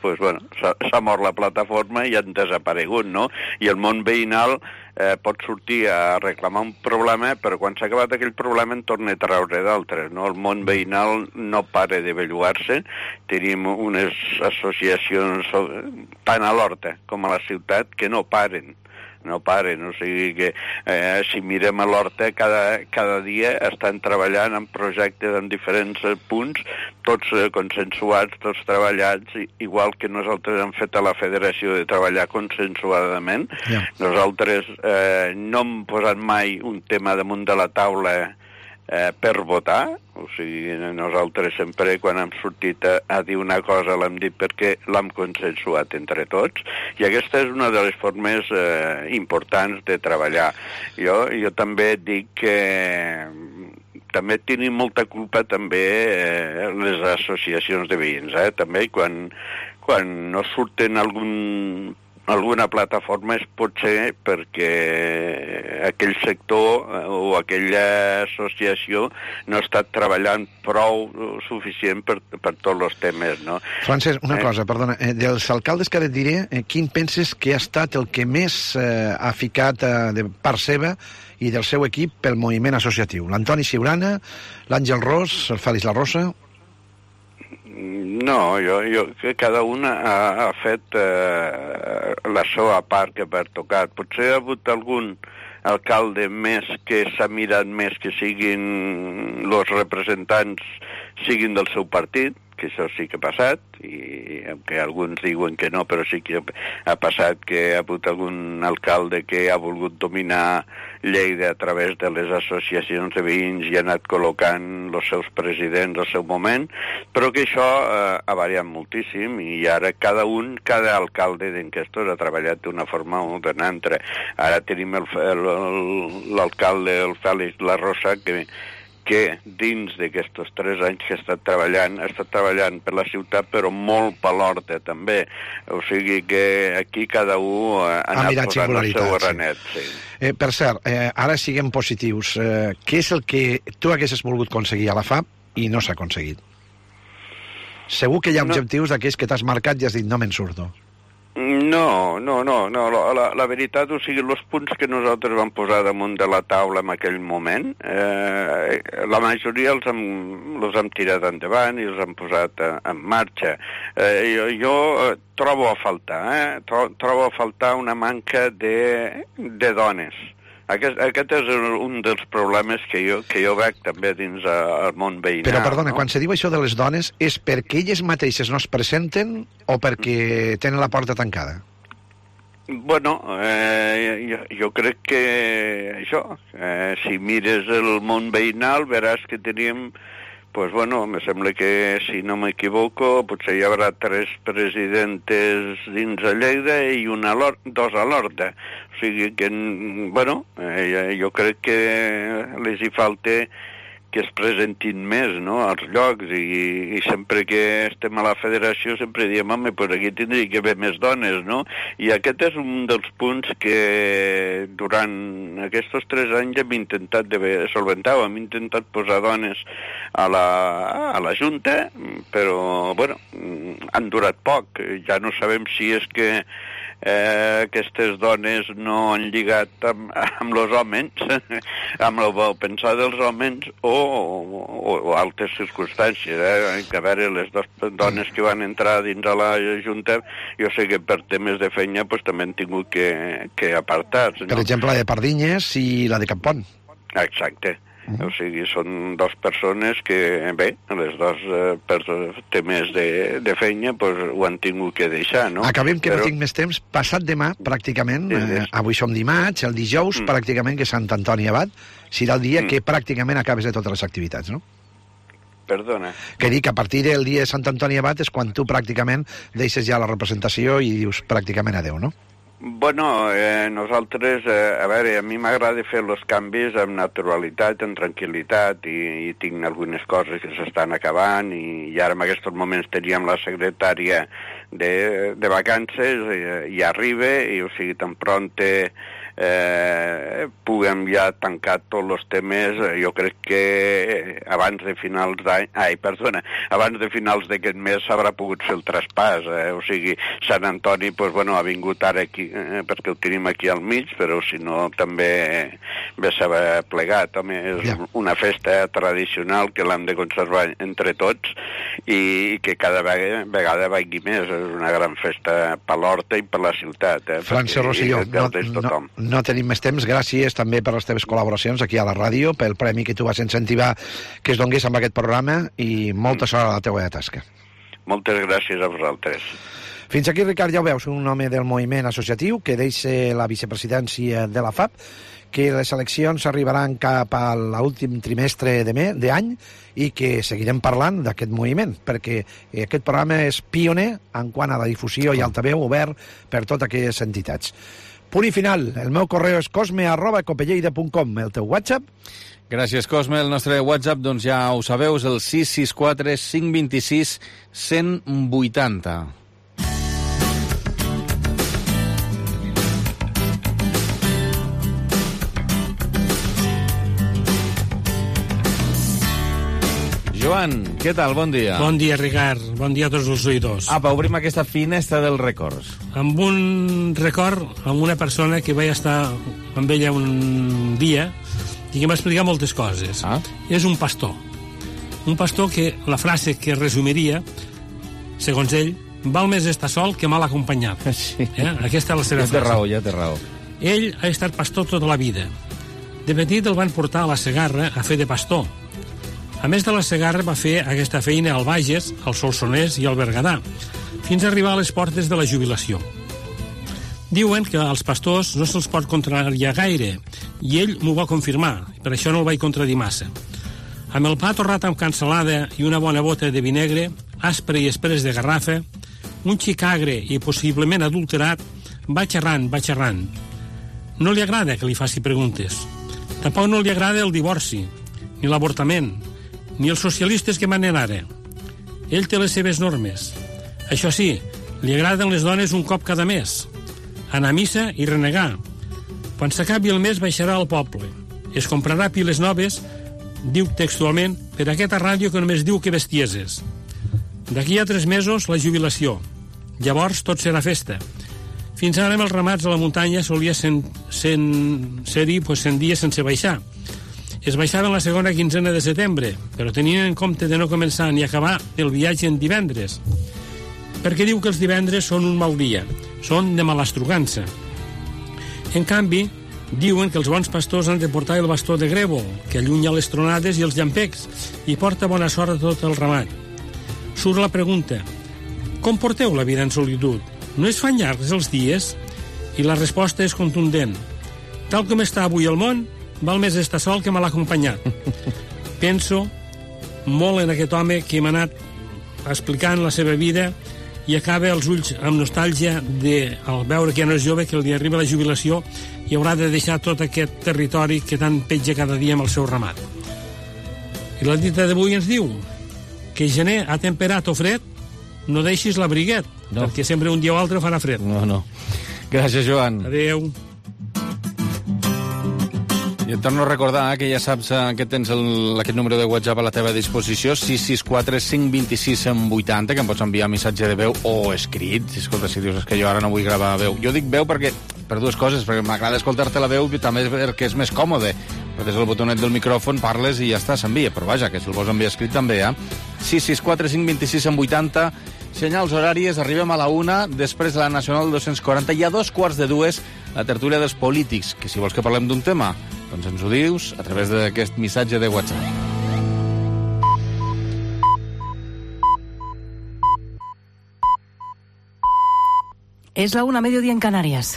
la plataforma i han desaparegut, no? I el món veïnal pot sortir a reclamar un problema, però quan s'ha acabat aquell problema en torna a treure d'altres, no? El món veïnal no para de bellugar-se. Tenim unes associacions tant a l'Horta com a la ciutat que no paren, o sigui que si mirem a l'Horta cada dia estan treballant en projectes en diferents punts, tots consensuats, tots treballats, igual que nosaltres hem fet a la federació de treballar consensuadament. Nosaltres no hem posat mai un tema damunt de la taula per votar, o sigui, nosaltres sempre quan hem sortit a dir una cosa l'hem dit perquè l'hem consensuat entre tots, i aquesta és una de les formes importants de treballar. Jo també dic que també tenim molta culpa també les associacions de veïns, també quan no surten alguna plataforma és potser perquè aquell sector o aquella associació no ha estat treballant prou suficient per tots els temes, no? Francesc, una cosa, perdona, dels alcaldes que et diré, quin penses que ha estat el que més ha ficat de part seva i del seu equip pel moviment associatiu? L'Antoni Siurana, l'Àngel Ros, el Fèlix La Rosa? No, cada un ha fet la seva part que ha tocat. Potser ha hagut algun alcalde més que s'ha mirat més que siguin els representants siguin del seu partit, que això sí que ha passat, i que alguns diuen que no, però sí que ha passat que ha hagut algun alcalde que ha volgut dominar Lleida a través de les associacions de veïns i ha anat col·locant els seus presidents al seu moment, però que això ha variat moltíssim i ara cada alcalde d'enquestos ha treballat d'una forma o d'una altra. Ara tenim l'alcalde, el Fèlix La Rosa, que dins d'aquests 3 anys que ha estat treballant per la ciutat, però molt per l'Horta també. O sigui que aquí cada un ha anat posant el seu granet. Sí. Per cert, ara siguem positius. Què és el que tu haguessis volgut aconseguir a la FAP i no s'ha aconseguit? Segur que hi ha objectius d'aquells que t'has marcat i has dit no me'n surto. No. La veritat, o sigui, els punts que nosaltres vam posar damunt de la taula en aquell moment, la majoria els hem tirat endavant i els hem posat en marxa. Jo trobo a faltar una manca de dones. Aquest és un dels problemes que jo veig també dins el món veïnal. Però, perdona, quan se diu això de les dones, és perquè elles mateixes no es presenten o perquè tenen la porta tancada? Bueno, jo crec que això, si mires el món veïnal veràs que teníem, pues bueno, me sembla que, si no m'equivoco, potser hi haurà 3 presidentes dins de Lleida i 2 a l'Horta. O sigui que, bueno, jo crec que les hi falta que es presentin més, no?, als llocs, i sempre que estem a la federació sempre diem, home, pues aquí tindria que haver més dones, no? I aquest és un dels punts que durant aquests 3 anys hem intentat solventar, hem intentat posar dones a la Junta, però, bueno, han durat poc. Ja no sabem si és que aquestes dones no han lligat amb els homes, amb el pensar dels homes o altres circumstàncies. Que a veure, les 2 dones que van entrar dins a la Junta, jo sé que per temes de feina pues, també han tingut que apartar. No? Per exemple, la de Pardinyes i la de Campont. Exacte. O sigui, són 2 persones que, bé, les 2 per temes de feina pues, ho han tingut que deixar, no? Acabem, que no tinc més temps. Passat demà, pràcticament, avui som dimarts, el dijous, pràcticament, que Sant Antoni Abat, serà el dia que pràcticament acabes de totes les activitats, no? Perdona. Que dic que a partir del dia de Sant Antoni Abat és quan tu pràcticament deixes ja la representació i dius pràcticament adeu, no? Bueno, nosaltres, a veure, a mi m'agrada fer els canvis amb naturalitat, amb tranquil·litat, i tinc algunes coses que s'estan acabant, i ara en aquests moments teníem la secretària de vacances, i arriba, i o sigui, tan pronte puguem ja tancar tots els temes, jo crec que abans de finals d'any, abans de finals d'aquest mes s'haurà pogut fer el traspàs, o sigui, Sant Antoni, pues, bueno, ha vingut ara aquí, perquè ho tenim aquí al mig, però si no també bé s'ha plegat, home, és una festa tradicional que l'hem de conservar entre tots i que cada vegada vagi més, és una gran festa per l'Horta i per la ciutat. Francesc Rosselló, no tenim més temps. Gràcies també per les teves col·laboracions aquí a la ràdio, pel premi que tu vas incentivar que es donés amb aquest programa, i molta sort a la teua tasca. Moltes gràcies a vosaltres. Fins aquí, Ricard, ja ho veus, un home del moviment associatiu que deixa la vicepresidència de la FAP, que les eleccions arribaran cap a l'últim trimestre d'any i que seguirem parlant d'aquest moviment, perquè aquest programa és pioner en quant a la difusió i altaveu obert per totes aquelles entitats. Punt i final. El meu correu és cosme@copelleida.com. El teu WhatsApp? Gràcies, Cosme. El nostre WhatsApp, doncs ja ho sabeu, és el 664 526 180. Joan, què tal? Bon dia. Bon dia, Ricard. Bon dia a tots els oïdors. Apa, obrim aquesta finestra dels records. Amb un record, amb una persona que vaig estar amb ella un dia i que em va explicar moltes coses. És un pastor. Un pastor que la frase que resumiria, segons ell, val més estar sol que mal acompanyat. Sí. Aquesta és la seva frase. Ja té raó. Ell ha estat pastor tota la vida. De petit el van portar a la Segarra a fer de pastor. A més de la Segarra va fer aquesta feina al Bages, al Solsonès i al Berguedà, fins a arribar a les portes de la jubilació. Diuen que als pastors no se'ls pot contrariar gaire, i ell m'ho va confirmar, per això no el vaig contradir massa. Amb el pa torrat amb cansalada i una bona bota de vi negre, aspre i espres de garrafa, un xic agre i possiblement adulterat, va xerrant. No li agrada que li faci preguntes. Tampoc no li agrada el divorci, ni l'avortament, ni els socialistes que manen ara. Ell té les seves normes. Això sí, li agraden les dones un cop cada mes. Anar a missa i renegar. Quan s'acabi el mes baixarà al poble. Es comprarà piles noves, diu textualment, per aquesta ràdio que només diu que bestieses. D'aquí a 3 mesos la jubilació. Llavors tot serà festa. Fins ara amb els ramats a la muntanya solia ser-hi 100 dies sense baixar. Es baixava en la segona quinzena de setembre, però tenien en compte de no començar ni acabar el viatge en divendres, perquè diu que els divendres són un mal dia, són de malastrugança. En canvi, diuen que els bons pastors han de portar el bastó de grèvol, que allunya les tronades i els llampecs, i porta bona sort a tot el ramat. Surt la pregunta: com porteu la vida en solitud? No es fan llargs els dies? I la resposta és contundent: tal com està avui el món, val més estar sol que mal acompanyat. Penso molt en aquest home que m'ha anat explicant la seva vida i acaba els ulls amb nostàlgia al veure que ja no és jove, que li arriba la jubilació i haurà de deixar tot aquest territori que tant petja cada dia amb el seu ramat. I la dita d'avui ens diu que gener ha temperat o fred, no deixis l'abriguet, perquè sempre un dia o altre farà fred. No. Gràcies, Joan. Adéu. I et torno a recordar que ja saps que tens aquest número de WhatsApp a la teva disposició, 664 526 180, que em pots enviar missatge de veu o escrit. Escolta, si dius que jo ara no vull gravar veu. Jo dic veu per dues coses, perquè m'agrada escoltar-te la veu i també perquè és més còmode. Des del botonet del micròfon parles i ja està, s'envia. Però vaja, que si el vols enviar escrit també, 664 526 180. Senyals horàries, arribem a la 1, després la Nacional 240, i a 2:15, la tertúlia dels polítics, que si vols que parlem d'un tema, doncs ens ho dius a través d'aquest missatge de WhatsApp. Es la 1, mediodía en Canarias.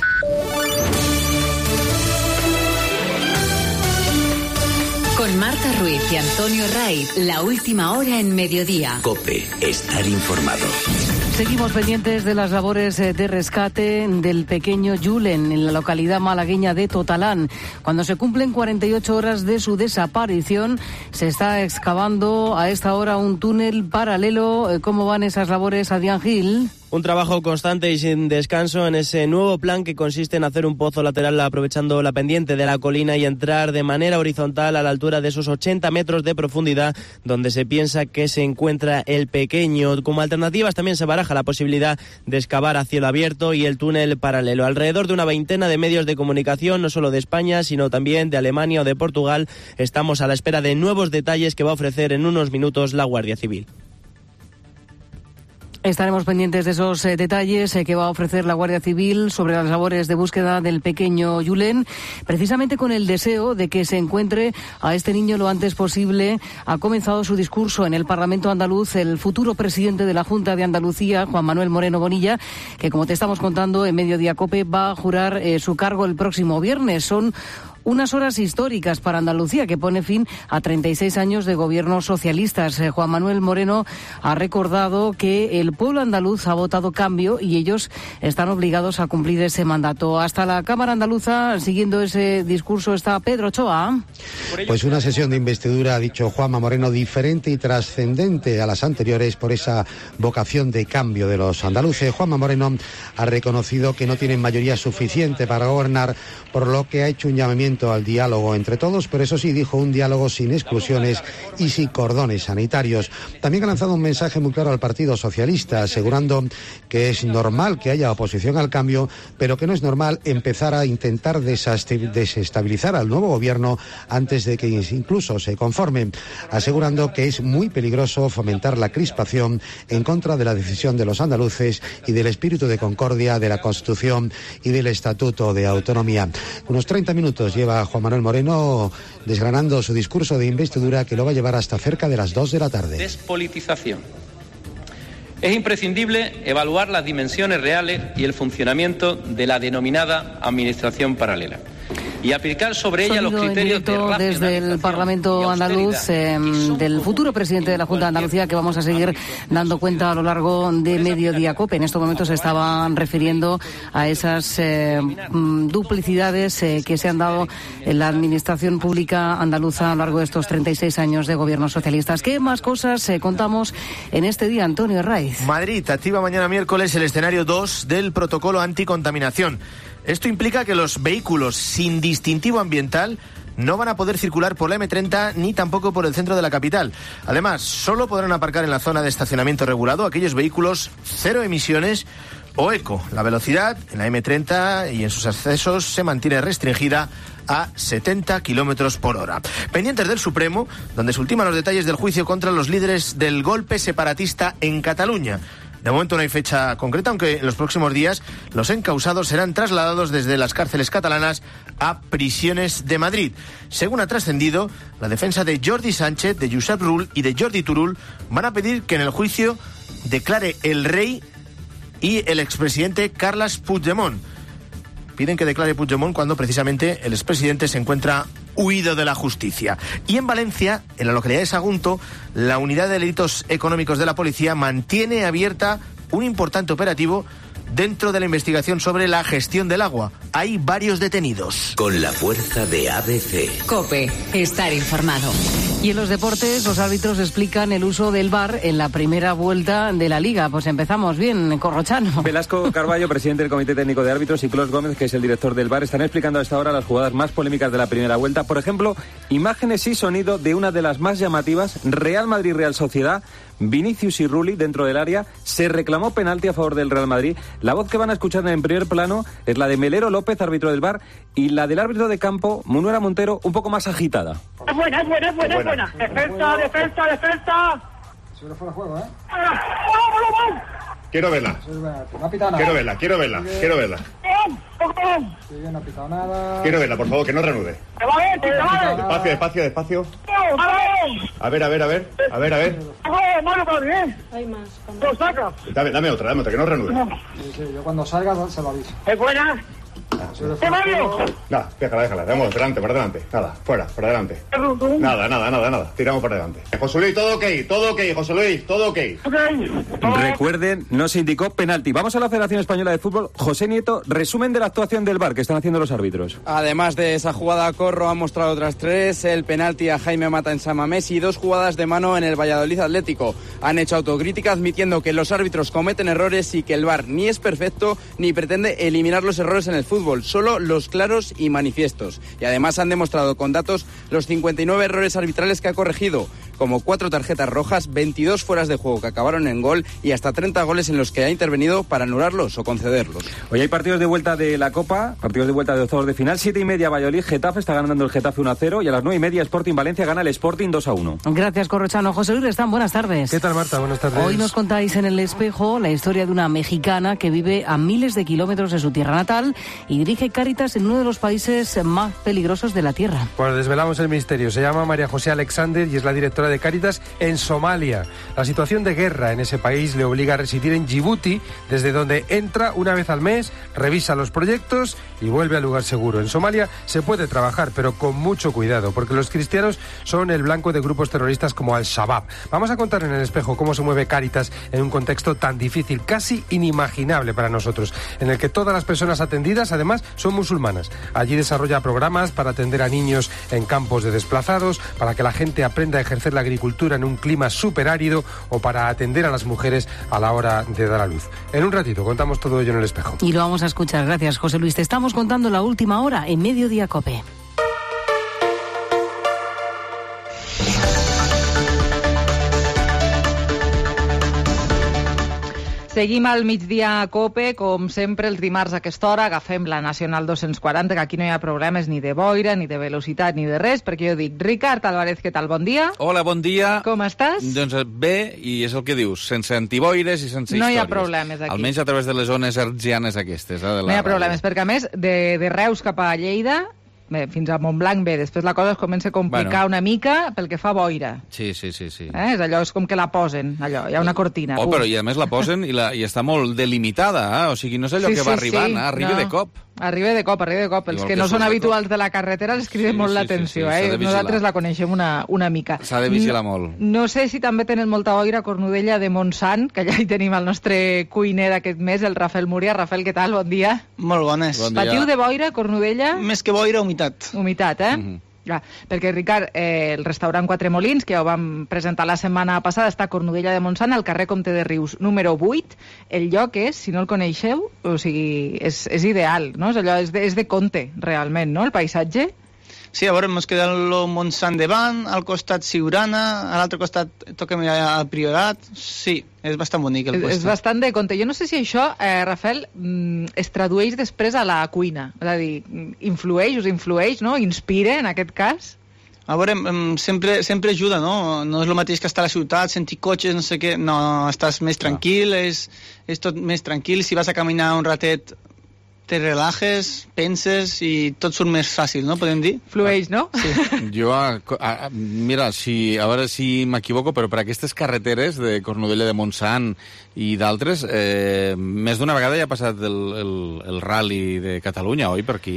Con Marta Ruiz y Antonio Raiz, la última hora en mediodía. COPE, estar informado. Seguimos pendientes de las labores de rescate del pequeño Julen en la localidad malagueña de Totalán. Cuando se cumplen 48 horas de su desaparición, se está excavando a esta hora un túnel paralelo. ¿Cómo van esas labores, Adrián Gil? Un trabajo constante y sin descanso en ese nuevo plan que consiste en hacer un pozo lateral aprovechando la pendiente de la colina y entrar de manera horizontal a la altura de esos 80 metros de profundidad donde se piensa que se encuentra el pequeño. Como alternativas también se baraja la posibilidad de excavar a cielo abierto y el túnel paralelo. Alrededor de una veintena de medios de comunicación, no solo de España, sino también de Alemania o de Portugal, estamos a la espera de nuevos detalles que va a ofrecer en unos minutos la Guardia Civil. Estaremos pendientes de esos detalles que va a ofrecer la Guardia Civil sobre las labores de búsqueda del pequeño Julen, precisamente con el deseo de que se encuentre a este niño lo antes posible. Ha comenzado su discurso en el Parlamento andaluz el futuro presidente de la Junta de Andalucía, Juan Manuel Moreno Bonilla, que, como te estamos contando en Mediodía COPE, va a jurar su cargo el próximo viernes. Son unas horas históricas para Andalucía, que pone fin a 36 años de gobiernos socialistas. Juan Manuel Moreno ha recordado que el pueblo andaluz ha votado cambio y ellos están obligados a cumplir ese mandato. Hasta la Cámara Andaluza, siguiendo ese discurso, está Pedro Ochoa. Pues una sesión de investidura, ha dicho Juanma Moreno, diferente y trascendente a las anteriores por esa vocación de cambio de los andaluces. Juanma Moreno ha reconocido que no tienen mayoría suficiente para gobernar, por lo que ha hecho un llamamiento al diálogo entre todos, pero eso sí, dijo, un diálogo sin exclusiones y sin cordones sanitarios. También ha lanzado un mensaje muy claro al Partido Socialista, asegurando que es normal que haya oposición al cambio, pero que no es normal empezar a intentar desestabilizar al nuevo gobierno antes de que incluso se conforme, asegurando que es muy peligroso fomentar la crispación en contra de la decisión de los andaluces y del espíritu de concordia de la Constitución y del Estatuto de Autonomía. Unos 30 minutos lleva Juan Manuel Moreno desgranando su discurso de investidura, que lo va a llevar hasta cerca de las 2 de la tarde. Despolitización. Es imprescindible evaluar las dimensiones reales y el funcionamiento de la denominada administración paralela y aplicar sobre ella los criterios de racionalización desde el Parlamento andaluz del futuro presidente de la Junta de Andalucía, que vamos a seguir dando cuenta a lo largo de Mediodía COPE. En estos momentos se estaban refiriendo a esas duplicidades que se han dado en la administración pública andaluza a lo largo de estos 36 años de gobiernos socialistas. ¿Qué más cosas contamos en este día, Antonio Raiz? Madrid activa mañana miércoles el escenario 2 del protocolo anticontaminación. Esto implica que los vehículos sin distintivo ambiental no van a poder circular por la M30 ni tampoco por el centro de la capital. Además, solo podrán aparcar en la zona de estacionamiento regulado aquellos vehículos cero emisiones o eco. La velocidad en la M30 y en sus accesos se mantiene restringida a 70 kilómetros por hora. Pendientes del Supremo, donde se ultiman los detalles del juicio contra los líderes del golpe separatista en Cataluña. De momento no hay fecha concreta, aunque en los próximos días los encausados serán trasladados desde las cárceles catalanas a prisiones de Madrid. Según ha trascendido, la defensa de Jordi Sánchez, de Josep Rull y de Jordi Turull van a pedir que en el juicio declare el rey y el expresidente Carles Puigdemont. Piden que declare Puigdemont cuando precisamente el expresidente se encuentra huido de la justicia. Y en Valencia, en la localidad de Sagunto, la unidad de delitos económicos de la policía mantiene abierta un importante operativo dentro de la investigación sobre la gestión del agua. hay varios detenidos. Con la fuerza de ABC. COPE, estar informado. Y en los deportes, los árbitros explican el uso del VAR en la primera vuelta de la Liga. Pues empezamos bien, Corrochano. Velasco Carballo, presidente del Comité Técnico de Árbitros, y Clos Gómez, que es el director del VAR, están explicando a esta hora las jugadas más polémicas de la primera vuelta. Por ejemplo, imágenes y sonido de una de las más llamativas, Real Madrid-Real Sociedad. Vinicius y Rulli dentro del área, se reclamó penalti a favor del Real Madrid. La voz que van a escuchar en primer plano es la de Melero López, árbitro del VAR, y la del árbitro de campo, Munuera Montero, un poco más agitada. Es buena. Defensa. Se le fuera juego, ¿eh? Quiero verla. No ha pitado nada. Quiero verla. Sí, no ha pitado nada. Quiero verla, por favor, que no reanude. Despacio. A ver. Hay más. Lo saca. Dame otra, que no reanude. Sí, yo cuando salga se lo aviso. Es buena. Nada, déjala, vamos, para adelante. Nada, fuera, para adelante. Nada, tiramos para adelante. José Luis, todo ok. Recuerden, no se indicó penalti. Vamos a la Federación Española de Fútbol. José Nieto, resumen de la actuación del VAR que están haciendo los árbitros. Además de esa jugada, Corro ha mostrado otras 3, el penalti a Jaime Mata en San Mamés y 2 jugadas de mano en el Valladolid Atlético. Han hecho autocrítica admitiendo que los árbitros cometen errores y que el VAR ni es perfecto ni pretende eliminar los errores en el fútbol, solo los claros y manifiestos. Y además han demostrado con datos los 59 errores arbitrales que ha corregido, como 4 tarjetas rojas, 22 fueras de juego que acabaron en gol y hasta 30 goles en los que ha intervenido para anularlos o concederlos. Hoy hay partidos de vuelta de la Copa, partidos de vuelta de octavos de final. 7:30 Valladolid, Getafe, está ganando el Getafe 1-0, y a las 9:30 Sporting Valencia gana el Sporting 2-1. Gracias, Corrochano. José Luis Restán, buenas tardes. ¿Qué tal, Marta? Buenas tardes. Hoy nos contáis en El Espejo la historia de una mexicana que vive a miles de kilómetros de su tierra natal y dirige Cáritas en uno de los países más peligrosos de la Tierra. Pues desvelamos el misterio. Se llama María José Alexander y es la directora de Cáritas en Somalia. La situación de guerra en ese país le obliga a residir en Djibouti, desde donde entra una vez al mes, revisa los proyectos y vuelve al lugar seguro. En Somalia se puede trabajar, pero con mucho cuidado, porque los cristianos son el blanco de grupos terroristas como Al-Shabaab. Vamos a contar en El Espejo cómo se mueve Cáritas en un contexto tan difícil, casi inimaginable para nosotros, en el que todas las personas atendidas, además, son musulmanas. Allí desarrolla programas para atender a niños en campos de desplazados, para que la gente aprenda a ejercer la agricultura en un clima súper árido o para atender a las mujeres a la hora de dar a luz. En un ratito contamos todo ello en El Espejo. Y lo vamos a escuchar. Gracias, José Luis. Te estamos contando la última hora en Mediodía COPE. Seguim al migdia a COPE, com sempre, els dimarts a aquesta hora agafem la Nacional 240, que aquí no hi ha problemes ni de boira, ni de velocitat, ni de res, perquè jo dic, Ricard Álvarez, què tal? Bon dia. Hola, bon dia. Com estàs? Doncs bé, i és el que dius, sense antiboires i sense històries. No hi ha problemes aquí. Almenys a través de les zones hertzianes aquestes. No hi ha problemes, perquè a més, de Reus cap a Lleida, bé, fins a Montblanc bé, després la cosa es comença a complicar una mica pel que fa a boira. Sí. És allò, és com que la posen, allò, hi ha una cortina. Però i a més la posen i està molt delimitada, o sigui, no és allò que va arribant, arriba de cop. Arriba de cop. Els que no són habituals de la carretera els criden molt l'atenció, Nosaltres la coneixem una mica. S'ha de vigilar molt. No sé si també tenen molta boira a Cornudella de Montsant, que allà hi tenim el nostre cuiner d'aquest mes, el Rafael Múria. Rafael, què tal? Bon dia. Molt bones. Patiu de boira a Cornudella? Més que boira, humitat. Humitat, perquè, Ricard, el restaurant Quatre Molins, que ja ho vam presentar la setmana passada, està a Cornudella de Montsant, al carrer Comte de Rius, número 8. El lloc és, si no el coneixeu, o sigui, és ideal, no? És allò, és de conte, realment, no?, el paisatge. Sí, a veure, ens queda el Montsant davant, al costat Siurana, a l'altre costat toquem al Priorat. Sí, és bastant bonic el lloc. És bastant de conte. Jo no sé si això, Rafael, es tradueix després a la cuina. És a dir, us influeix, no? Inspira, en aquest cas? A veure, sempre ajuda, no? No és el mateix que estar a la ciutat, sentir cotxes, no sé què. No, estàs més tranquil, és tot més tranquil. Si vas a caminar un ratet, te relajes, penses i tot surt més fàcil, no? Podem dir? Flueix, no? Sí. Jo, mira, a veure si m'equivoco, però per aquestes carreteres de Cornudella de Montsant i d'altres, més d'una vegada ja ha passat el Rally de Catalunya, oi, per aquí?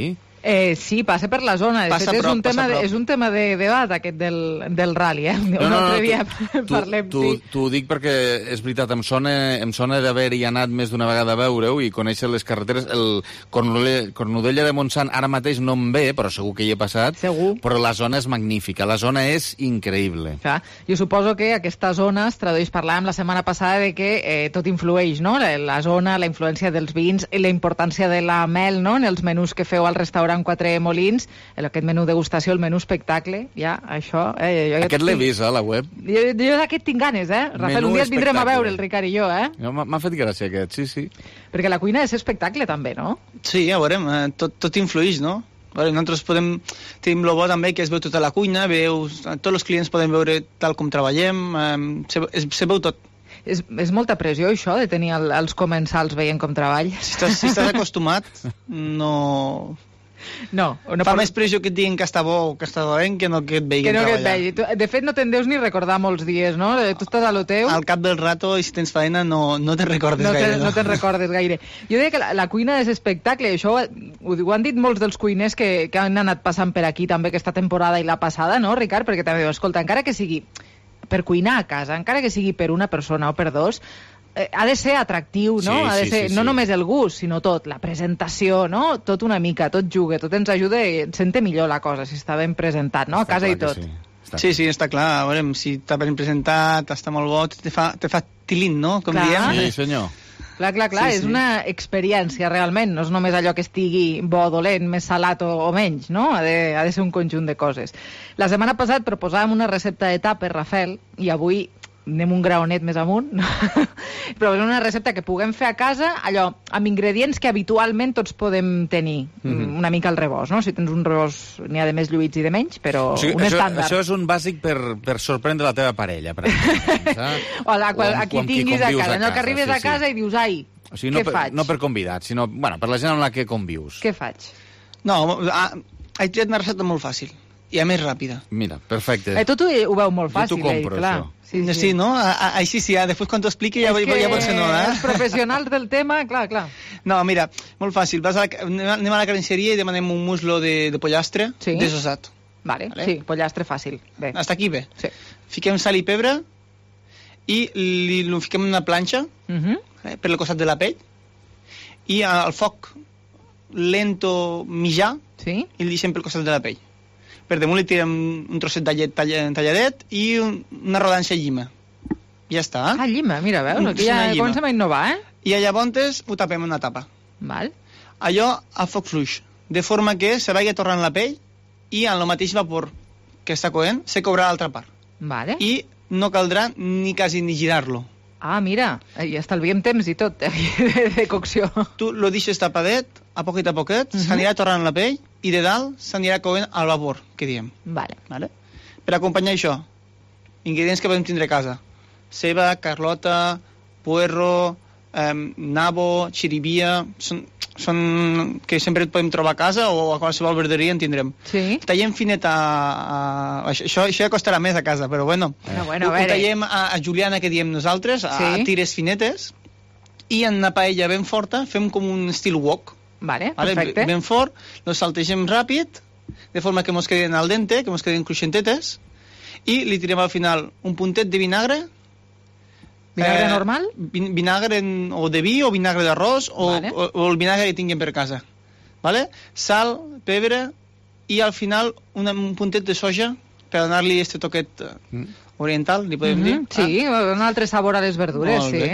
Sí, passa per la zona. De fet, és un tema de debat, aquest del rally, Un altre dia parlem. T'ho dic perquè, és veritat, em sona d'haver-hi anat més d'una vegada a veure-ho i conèixer les carreteres. El Cornudella de Montsant ara mateix no em ve, però segur que hi he passat. Segur. Però la zona és magnífica, la zona és increïble. Clar, jo suposo que aquesta zona es tradueix, parlàvem la setmana passada de que tot influeix, no? La zona, la influència dels vins i la importància de la mel, no? En els menús que feu al restaurant Quatre Molins, aquest menú degustació, el menú espectacle, ja, això... Aquest l'he vist, a la web. Jo d'aquest tinc ganes, Rafael, un dia et vindrem a veure, el Ricard i jo, M'ha fet gràcia aquest, sí. Perquè la cuina és espectacle, també, no? Sí, ja veurem, tot influeix, no? Nosaltres tenim el bo també que es veu tota la cuina, tots els clients poden veure tal com treballem, se veu tot. És molta pressió, això, de tenir els comensals veient com treballes. Si estàs acostumat, no... Fa més pressió que et diguin que està bo o que està dolent que no que et veiguin treballar. De fet, no te'n deus ni recordar molts dies, no? Tu estàs a lo teu... Al cap del rato, i si tens feina, no te'n recordes gaire. No te'n recordes gaire. Jo deia que la cuina és espectacle, això ho han dit molts dels cuiners que han anat passant per aquí també aquesta temporada i la passada, no, Ricard? Perquè també, escolta, encara que sigui per cuinar a casa, encara que sigui per una persona o per dos, ha de ser atractiu, no? Ha de ser no només el gust, sinó tot, la presentació, no? Tot una mica, tot juga, tot ens ajuda i et sente millor la cosa, si està ben presentat, no? A casa i tot. Sí, està clar. A veure, si està ben presentat, està molt bo, te fa tilín, no? Com diem. Sí, senyor. Clar, és una experiència, realment. No és només allò que estigui bo o dolent, més salat o menys, no? Ha de ser un conjunt de coses. La setmana passada proposàvem una recepta de tàper, Rafael, i avui anem un graonet més amunt, però és una recepta que puguem fer a casa, allò, amb ingredients que habitualment tots podem tenir, una mica al rebost, no? Si tens un rebost, n'hi ha de més lluïts i de menys, però un estàndard. Això és un bàsic per sorprendre la teva parella, per exemple. O a qui tinguis a casa, no? Que arribes a casa i dius, ai, què faig? No per convidats, sinó per la gent amb la que convius. Què faig? No, he triat una recepta molt fàcil i a més ràpida. Mira, perfecte. Tot ho veu molt fàcil, jo t'ho compro, clar. Sí, no? Així sí, després quan t'ho expliqui ja pot ser no, els professionals del tema, clar. No, mira, molt fàcil. Anem a la carnisseria i demanem un muslo de pollastre desossat. Vale, sí, pollastre fàcil. Bé. Hasta aquí bé. Sí. Fiquem sal i pebre i lo fiquem en una planxa per al costat de la pell i al foc lento mitjà i el deixem pel costat de la pell. Per damunt li tirem un trosset de llet talladet i una rodanxa de llima. Ja està. Llima, mira, veus? Aquí ja comencem a innovar, I llavors ho tapem en una tapa. Val. Allò a foc fluix, de forma que se vagi tornant la pell i en el mateix vapor que està coent se cobrà l'altra part. Vale. I no caldrà ni quasi ni girar-lo. Ah, mira, ja estalviem temps i tot de cocció. Tu lo deixes tapadet, a poquet, s'anirà tornant la pell i de dalt s'anirà coent al vapor, que diem. Vale. Per acompanyar això, ingredients que podem tindre a casa. Ceba, carlota, puerro, nabo, xirivia, són que sempre podem trobar a casa o a qualsevol verderia en tindrem. Sí. Tallem finet això ja costarà més a casa, però bueno. Ho tallem a juliana, que diem nosaltres, a tires finetes, i en una paella ben forta fem com un estil wok. Vale, perfecte. Ben fort, los saltegem ràpid, de forma que mos queden al dente, que mos queden cruixentetes, i li tirem al final un puntet de vinagre. Vinagre normal? Vinagre o de vi o vinagre d'arròs o el vinagre que tinguem per casa. Vale? Sal, pebre i al final un puntet de soja per donar-li este toquet oriental, li podem dir. Sí, un altre sabor a les verdures, sí.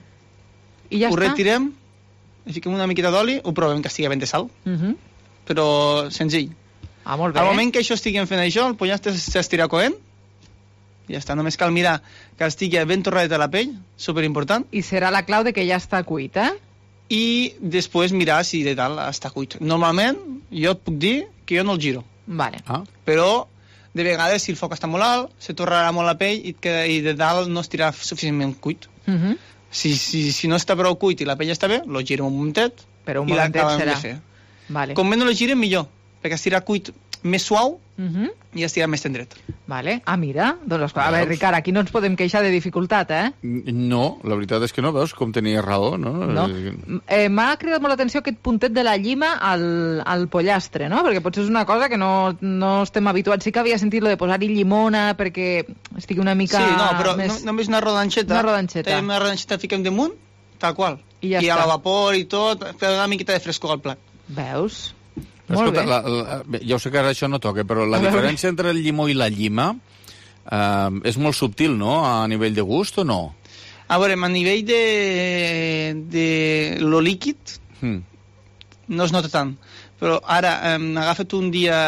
I ja ho està. Retirem, hi fiquem una miqueta d'oli, ho provem que estigui ben de sal, però senzill. Molt bé. Al moment que això estiguem fent això, el pollastre s'estirà coent, ja està, només cal mirar que estigui ben torradet a la pell, superimportant. I serà la clau de que ja està cuit, I després mirar si de dalt està cuit. Normalment, jo et puc dir que jo no el giro. Vale. Però, de vegades, si el foc està molt alt, se torrarà molt la pell i de dalt no estirà suficientment cuit. Si no està prou cuit i la pell està bé, lo girem un momentet i l'acabem de fer. Com més no lo girem, millor, perquè estirà cuit més suau i estirar més tendret. Vale. Ah, mira. Doncs, a veure, Ricard, aquí no ens podem queixar de dificultat, No, la veritat és que no, veus com tenia raó, no? M'ha cridat molt l'atenció aquest puntet de la llima al pollastre, no? Perquè potser és una cosa que no estem habituats. Sí que havia sentit lo de posar-hi llimona perquè estigui una mica Sí, no, però més... només una rodanxeta. Una rodanxeta. Una rodanxeta fiquem damunt, tal qual. I ja I a està. la vapor i tot, fer una miqueta de frescor al plat. Veus? Escolta, ja ho sé que ara això no toca, però la diferència entre el llimó i la llima és molt subtil, no?, a nivell de gust o no? A veure, a nivell de lo líquid no es nota tant, però ara agafa't un dia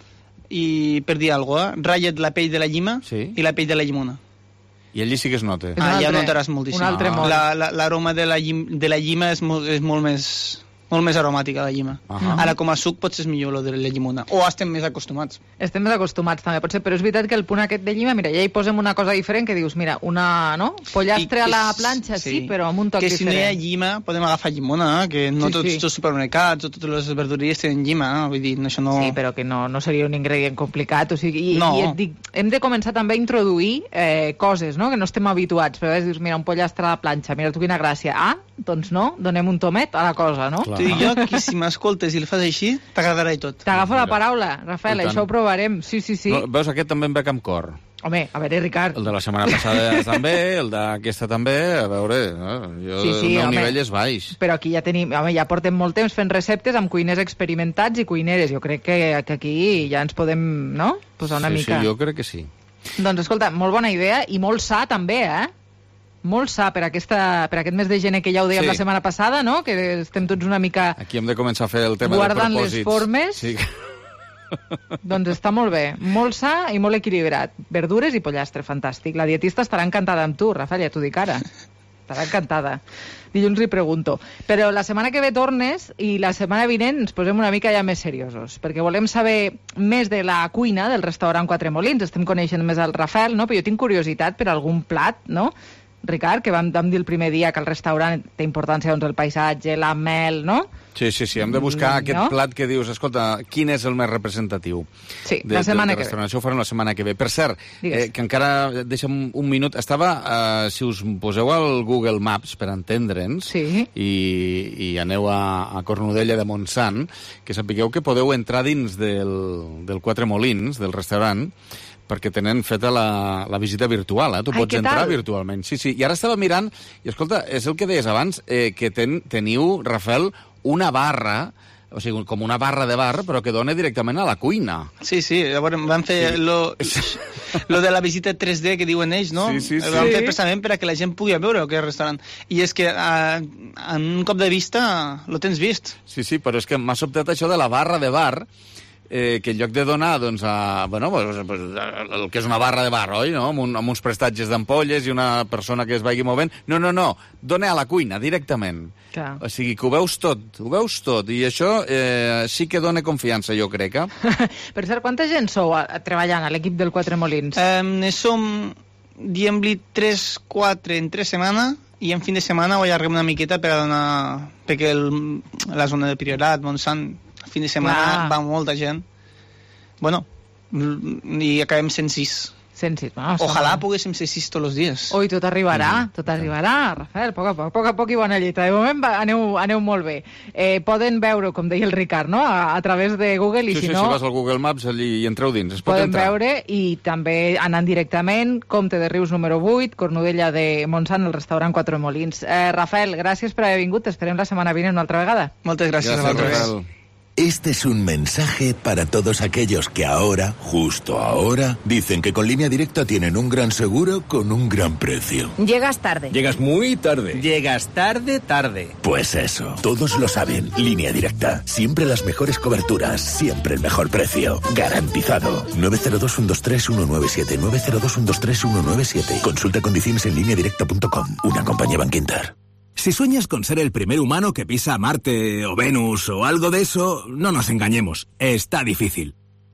i per dir alguna cosa, ratlla't la pell de la llima i la pell de la llimona. I allí sí que es nota. Ja notaràs moltíssim. Un altre món. L'aroma de la llima és molt més aromàtica, la llima. Ara, com a suc, potser és millor lo de la llimona. O estem més acostumats. Estem més acostumats, també, potser, però és veritat que el punt aquest de llima, mira, ja hi posem una cosa diferent, que dius, mira, pollastre a la planxa, sí, però amb un toc diferent. Que si no hi ha llima, podem agafar llimona, que no tots els supermercats o totes les verduries tenen llima, vull dir, això no... Sí, però que no seria un ingredient complicat, o sigui, i et dic, hem de començar també a introduir coses, no?, que no estem habituats, però dius, mira, un pollastre a la planxa, mira tu quina gràcia, doncs no, donem un tomet a la cosa, no? T'ho dic jo, que si m'escoltes i el fas així, t'agradarà i tot. T'agafo la paraula, Rafael, això ho provarem, sí. No, veus, aquest també em bec amb cor. Home, a veure, Ricard... El de la setmana passada també, el d'aquesta també, a veure, el meu nivell és baix. Però aquí ja tenim, ja portem molt temps fent receptes amb cuiners experimentats i cuineres. Jo crec que aquí ja ens podem, no?, posar una mica. Sí, jo crec que sí. Doncs escolta, molt bona idea i molt sa també, molt sa per aquest mes de gener que ja ho dèiem la setmana passada, no?, que estem tots una mica... Aquí hem de començar a fer el tema de propòsits. Guardant les formes. Sí. Doncs està molt bé, molt sa i molt equilibrat. Verdures i pollastre, fantàstic. La dietista estarà encantada amb tu, Rafael, ja t'ho dic ara. Estarà encantada. Dilluns li pregunto. Però la setmana que ve tornes i la setmana vinent ens posem una mica ja més seriosos, perquè volem saber més de la cuina del restaurant Quatre Molins. Estem coneixent més el Rafael, no? Però jo tinc curiositat per algun plat, no?, Ricard, que vam dir el primer dia que el restaurant té importància, doncs, el paisatge, la mel, no? Sí, hem de buscar aquest plat que dius, escolta, quin és el més representatiu? Sí, la setmana que ve. Això ho farem la setmana que ve. Per cert, que encara, deixa'm un minut, si us poseu al Google Maps, per entendre'ns, i aneu a Cornudella de Montsant, que sapigueu que podeu entrar dins del Quatre Molins, del restaurant, perquè tenen feta la visita virtual, Tu pots entrar virtualment. Sí. I ara estava mirant, i escolta, és el que deies abans, que teniu, Rafael, una barra, o sigui, com una barra de bar, però que dona directament a la cuina. Sí, llavors van fer lo de la visita 3D que diuen ells, no? Sí. Van fer precisament per a que la gent pugui veure el que és el restaurant. I és que en un cop de vista lo tens vist. Sí, però és que m'ha sobtat això de la barra de bar, que en lloc de donar, doncs, el que és una barra de bar, oi, no?, amb uns prestatges d'ampolles i una persona que es vagi movent. No, dona a la cuina, directament. Clar. O sigui, que ho veus tot, i això sí que dona confiança, jo crec. Per cert, quanta gent sou treballant a l'equip del Quatre Molins? Som, diguem-li, 3-4 entre setmana, i en fin de setmana ho allarguem una miqueta per a donar... perquè la zona de Priorat, Montsant, fin de setmana va molta gent. Bueno, i acabem 106. 106, Ojalà poguéssim ser 6 tots els dies. Ui, tot arribarà, Rafael, a poc i bona lleita. De moment aneu molt bé. Poden veure, com deia el Ricard, no?, a través de Google, i si no... Si vas al Google Maps, allí hi entreu dins, es pot poden entrar. Veure, i també anant directament, Comte de Rius número 8, Cornudella de Montsant, el restaurant Quatre Molins. Rafael, gràcies per haver vingut, t'esperem la setmana vinent una altra vegada. Moltes gràcies a vosaltres. Este es un mensaje para todos aquellos que ahora, justo ahora, dicen que con Línea Directa tienen un gran seguro con un gran precio. Llegas tarde. Llegas muy tarde. Llegas tarde. Pues eso, todos lo saben. Línea Directa, siempre las mejores coberturas, siempre el mejor precio. Garantizado. 902-123-197, 902-123-197. Consulta condiciones en lineadirecta.com. Una compañía Bankinter. Si sueñas con ser el primer humano que pisa Marte o Venus o algo de eso, no nos engañemos, está difícil.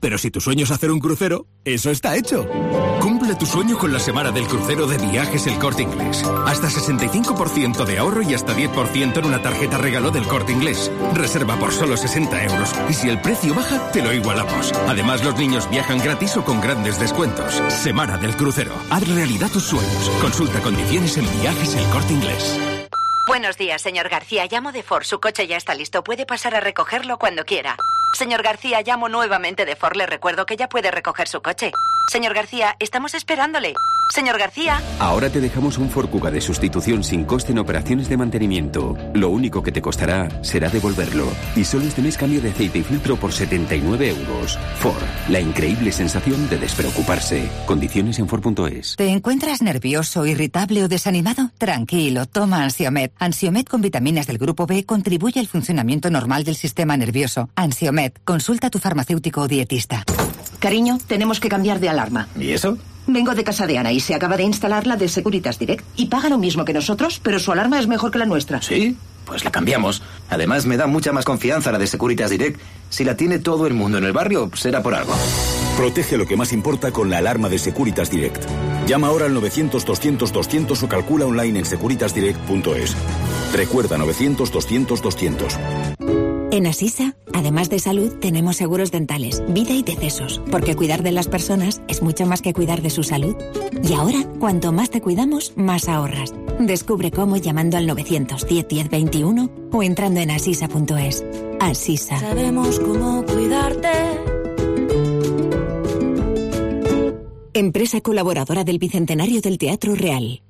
Pero si tu sueño es hacer un crucero, eso está hecho. Cumple tu sueño con la semana del crucero de Viajes El Corte Inglés. Hasta 65% de ahorro y hasta 10% en una tarjeta regalo del Corte Inglés. Reserva por solo 60 euros. Y si el precio baja, te lo igualamos. Además, los niños viajan gratis o con grandes descuentos. Semana del crucero. Haz realidad tus sueños. Consulta condiciones en Viajes El Corte Inglés. Buenos días, señor García. Llamo de Ford. Su coche ya está listo. Puede pasar a recogerlo cuando quiera. Señor García, llamo nuevamente de Ford. Le recuerdo que ya puede recoger su coche. Señor García, estamos esperándole. Señor García. Ahora te dejamos un Ford Kuga de sustitución sin coste en operaciones de mantenimiento. Lo único que te costará será devolverlo. Y solo este mes cambio de aceite y filtro por 79 euros. Ford, la increíble sensación de despreocuparse. Condiciones en Ford.es. ¿Te encuentras nervioso, irritable o desanimado? Tranquilo, toma Ansiomed. Ansiomed con vitaminas del grupo B contribuye al funcionamiento normal del sistema nervioso. Ansiomed, consulta a tu farmacéutico o dietista. Cariño, tenemos que cambiar de alarma. ¿Y eso? Vengo de casa de Ana y se acaba de instalar la de Securitas Direct. Y paga lo mismo que nosotros, pero su alarma es mejor que la nuestra. ¿Sí? Pues la cambiamos. Además, me da mucha más confianza la de Securitas Direct. Si la tiene todo el mundo en el barrio, será por algo. Protege lo que más importa con la alarma de Securitas Direct. Llama ahora al 900-200-200 o calcula online en securitasdirect.es. Recuerda 900-200-200. En Asisa, además de salud, tenemos seguros dentales, vida y decesos, porque cuidar de las personas es mucho más que cuidar de su salud. Y ahora, cuanto más te cuidamos, más ahorras. Descubre cómo llamando al 910-10-21 o entrando en asisa.es. Asisa. Sabemos cómo cuidarte. Empresa colaboradora del Bicentenario del Teatro Real.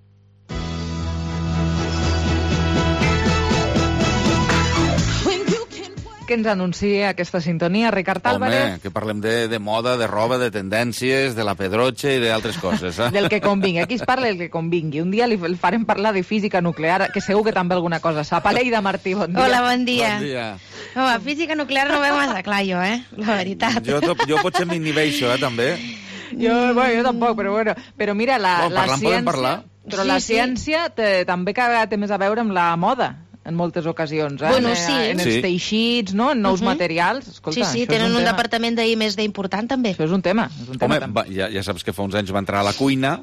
Què ens anuncia aquesta sintonia, Ricard Álvarez? Home, que parlem de moda, de roba, de tendències, de la pedrotxa i d'altres coses. Del que convingui. Aquí es parla del que convingui. Un dia li farem parlar de física nuclear, que segur que també alguna cosa sap. Aleida Martí, bon dia. Hola, bon dia. Bon dia. Home, física nuclear no ho veu massa clar, jo, la veritat. Jo potser m'inhibeixo, també. Jo tampoc, però bueno. Però mira, la ciència... Però la ciència també cada vegada té més a veure amb la moda, en moltes ocasions, Bueno, sí. En els teixits, no? En nous materials. Escolta, sí, tenen un departament d'I+D important, també. Això és un tema. Home, ja saps que fa uns anys va entrar a la cuina...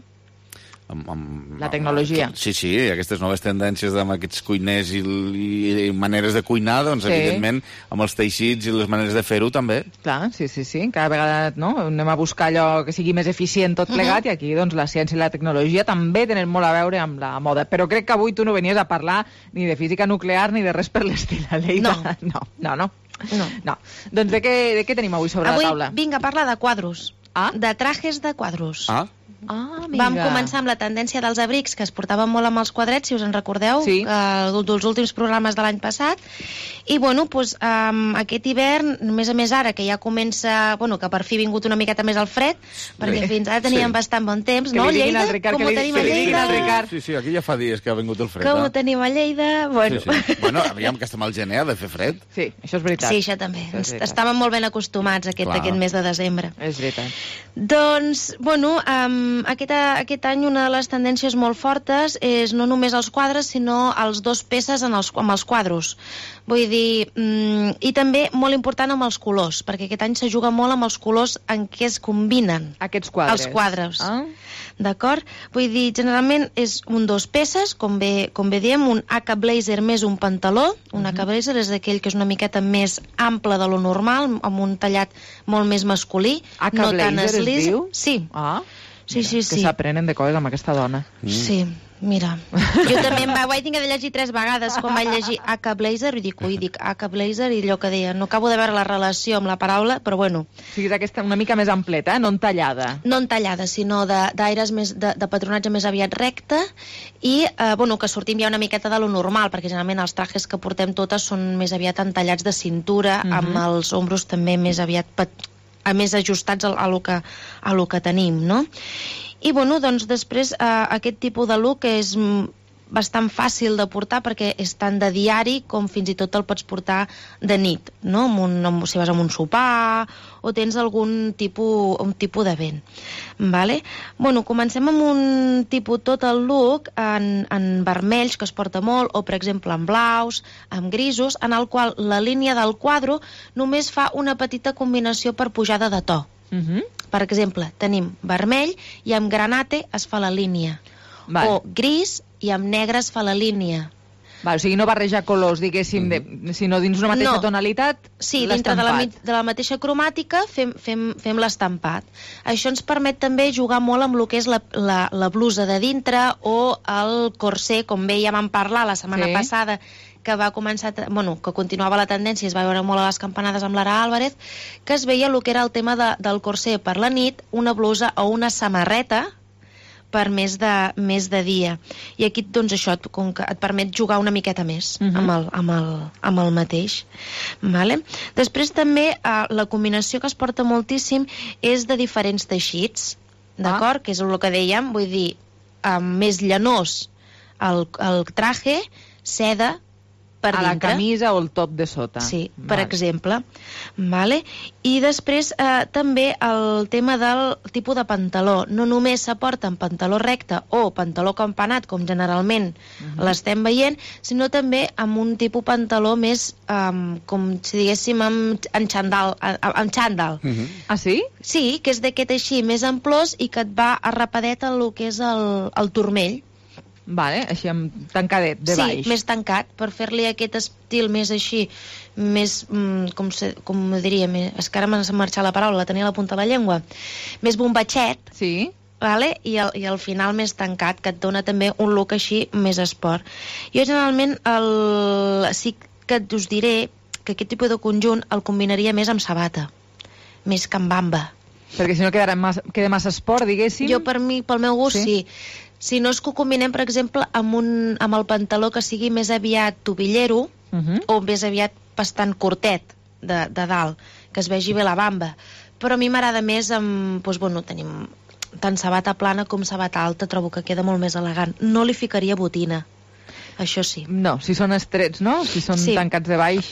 La tecnologia. Sí, aquestes noves tendències amb aquests cuiners i maneres de cuinar, doncs, evidentment, amb els teixits i les maneres de fer-ho, també. Clar, sí. Cada vegada anem a buscar allò que sigui més eficient tot plegat, i aquí doncs, la ciència i la tecnologia també tenen molt a veure amb la moda. Però crec que avui tu no venies a parlar ni de física nuclear ni de res per l'estil, Aleida. No. Doncs de què tenim avui sobre la taula? Avui vinc a parlar de quadros. De trajes de quadros. Vam començar amb la tendència dels abrics, que es portaven molt amb els quadrets, si us en recordeu, dels últims programes de l'any passat. I, aquest hivern, a més ara, que ja comença, que per fi ha vingut una miqueta més al fred, perquè fins ara teníem bastant bon temps, no, Lleida? Com ho tenim a Lleida? Sí, aquí ja fa dies que ha vingut el fred. Com ho tenim a Lleida? Bueno, aviam que estem al gener, ha de fer fred. Sí, això és veritat. Sí, això també. Estàvem molt ben acostumats aquest mes de desembre. És veritat. Doncs, aquest any una de les tendències molt fortes és no només els quadres, sinó els dos peces amb els quadros. Vull dir, i també molt important amb els colors, perquè aquest any se juga molt amb els colors en què es combinen aquests quadres. Els quadres. D'acord? Vull dir, generalment és dos peces, com bé diem, un AK blazer més un pantaló. Un AK blazer és aquell que és una miqueta més ample de lo normal, amb un tallat molt més masculí. AK blazer es diu? Sí. Sí. Que s'aprenen de coses amb aquesta dona. Sí, mira. Jo també vaig haver de llegir 3 vegades quan vaig llegir AK blazer i dic AK blazer i allò que deia, no acabo de veure la relació amb la paraula, però bueno. O sigui, és aquesta una mica més ampleta, no entallada. No entallada, sinó d'aires més, de patronatge més aviat recte i, que sortim ja una miqueta de lo normal, perquè generalment els trajes que portem totes són més aviat entallats de cintura, amb els ombros també més aviat més ajustats a lo que tenim, no? I, doncs després aquest tipus de look és bastant fàcil de portar perquè és tant de diari com fins i tot el pots portar de nit, no? Si vas a un sopar o tens un tipus d'event. Vale? Bueno, comencem amb un tipus total look en vermells, que es porta molt, o per exemple en blaus, en grisos, en el qual la línia del quadre només fa una petita combinació per pujada de to. Per exemple, tenim vermell i amb granate es fa la línia. O gris i amb negre es fa la línia. O sigui, no barrejar colors, diguéssim, sinó dins una mateixa tonalitat. Sí, dintre de la mateixa cromàtica fem l'estampat. Això ens permet també jugar molt amb el que és la blusa de dintre o el corsé, com bé ja vam parlar la setmana passada, que va començar, que continuava la tendència, es va veure molt a les campanades amb Lara Álvarez, que es veia el que era el tema del corsé per la nit, una blusa o una samarreta per més de dia. I aquí, doncs, això et permet jugar una miqueta més amb el mateix. Vale? Després també la combinació que es porta moltíssim és de diferents teixits, d'acord? Que és el que dèiem, vull dir, més llanós el traje, seda, per dintre. A la camisa o el top de sota. Sí, per exemple. Vale? I després també el tema del tipus de pantaló. No només s'aporta en pantaló recte o pantaló campanat, com generalment l'estem veient, sinó també amb un tipus pantaló més, com si diguéssim, en xandall. Ah, sí? Sí, que és d'aquest així, més amplós i que et va arrapadet el que és el turmell. Vale, així amb tancadet, de baix. Sí, més tancat, per fer-li aquest estil més així, més, com diria, és que ara m'ha marxat la paraula, la tenia a la punta de la llengua, més bombatxet, vale? I al final més tancat, que et dona també un look així més esport. Jo generalment sí que us diré que aquest tipus de conjunt el combinaria més amb sabata, més que amb bamba. Perquè si no queda massa esport, diguéssim? Jo, pel meu gust, sí. Si no és que ho combinem, per exemple, amb el pantaló que sigui més aviat tobillero o més aviat bastant curtet de dalt, que es vegi bé la bamba. Però a mi m'agrada més amb... tenim tant sabata plana com sabata alta, trobo que queda molt més elegant. No li ficaria botina, això sí. No, si són estrets, no? Si són tancats de baix...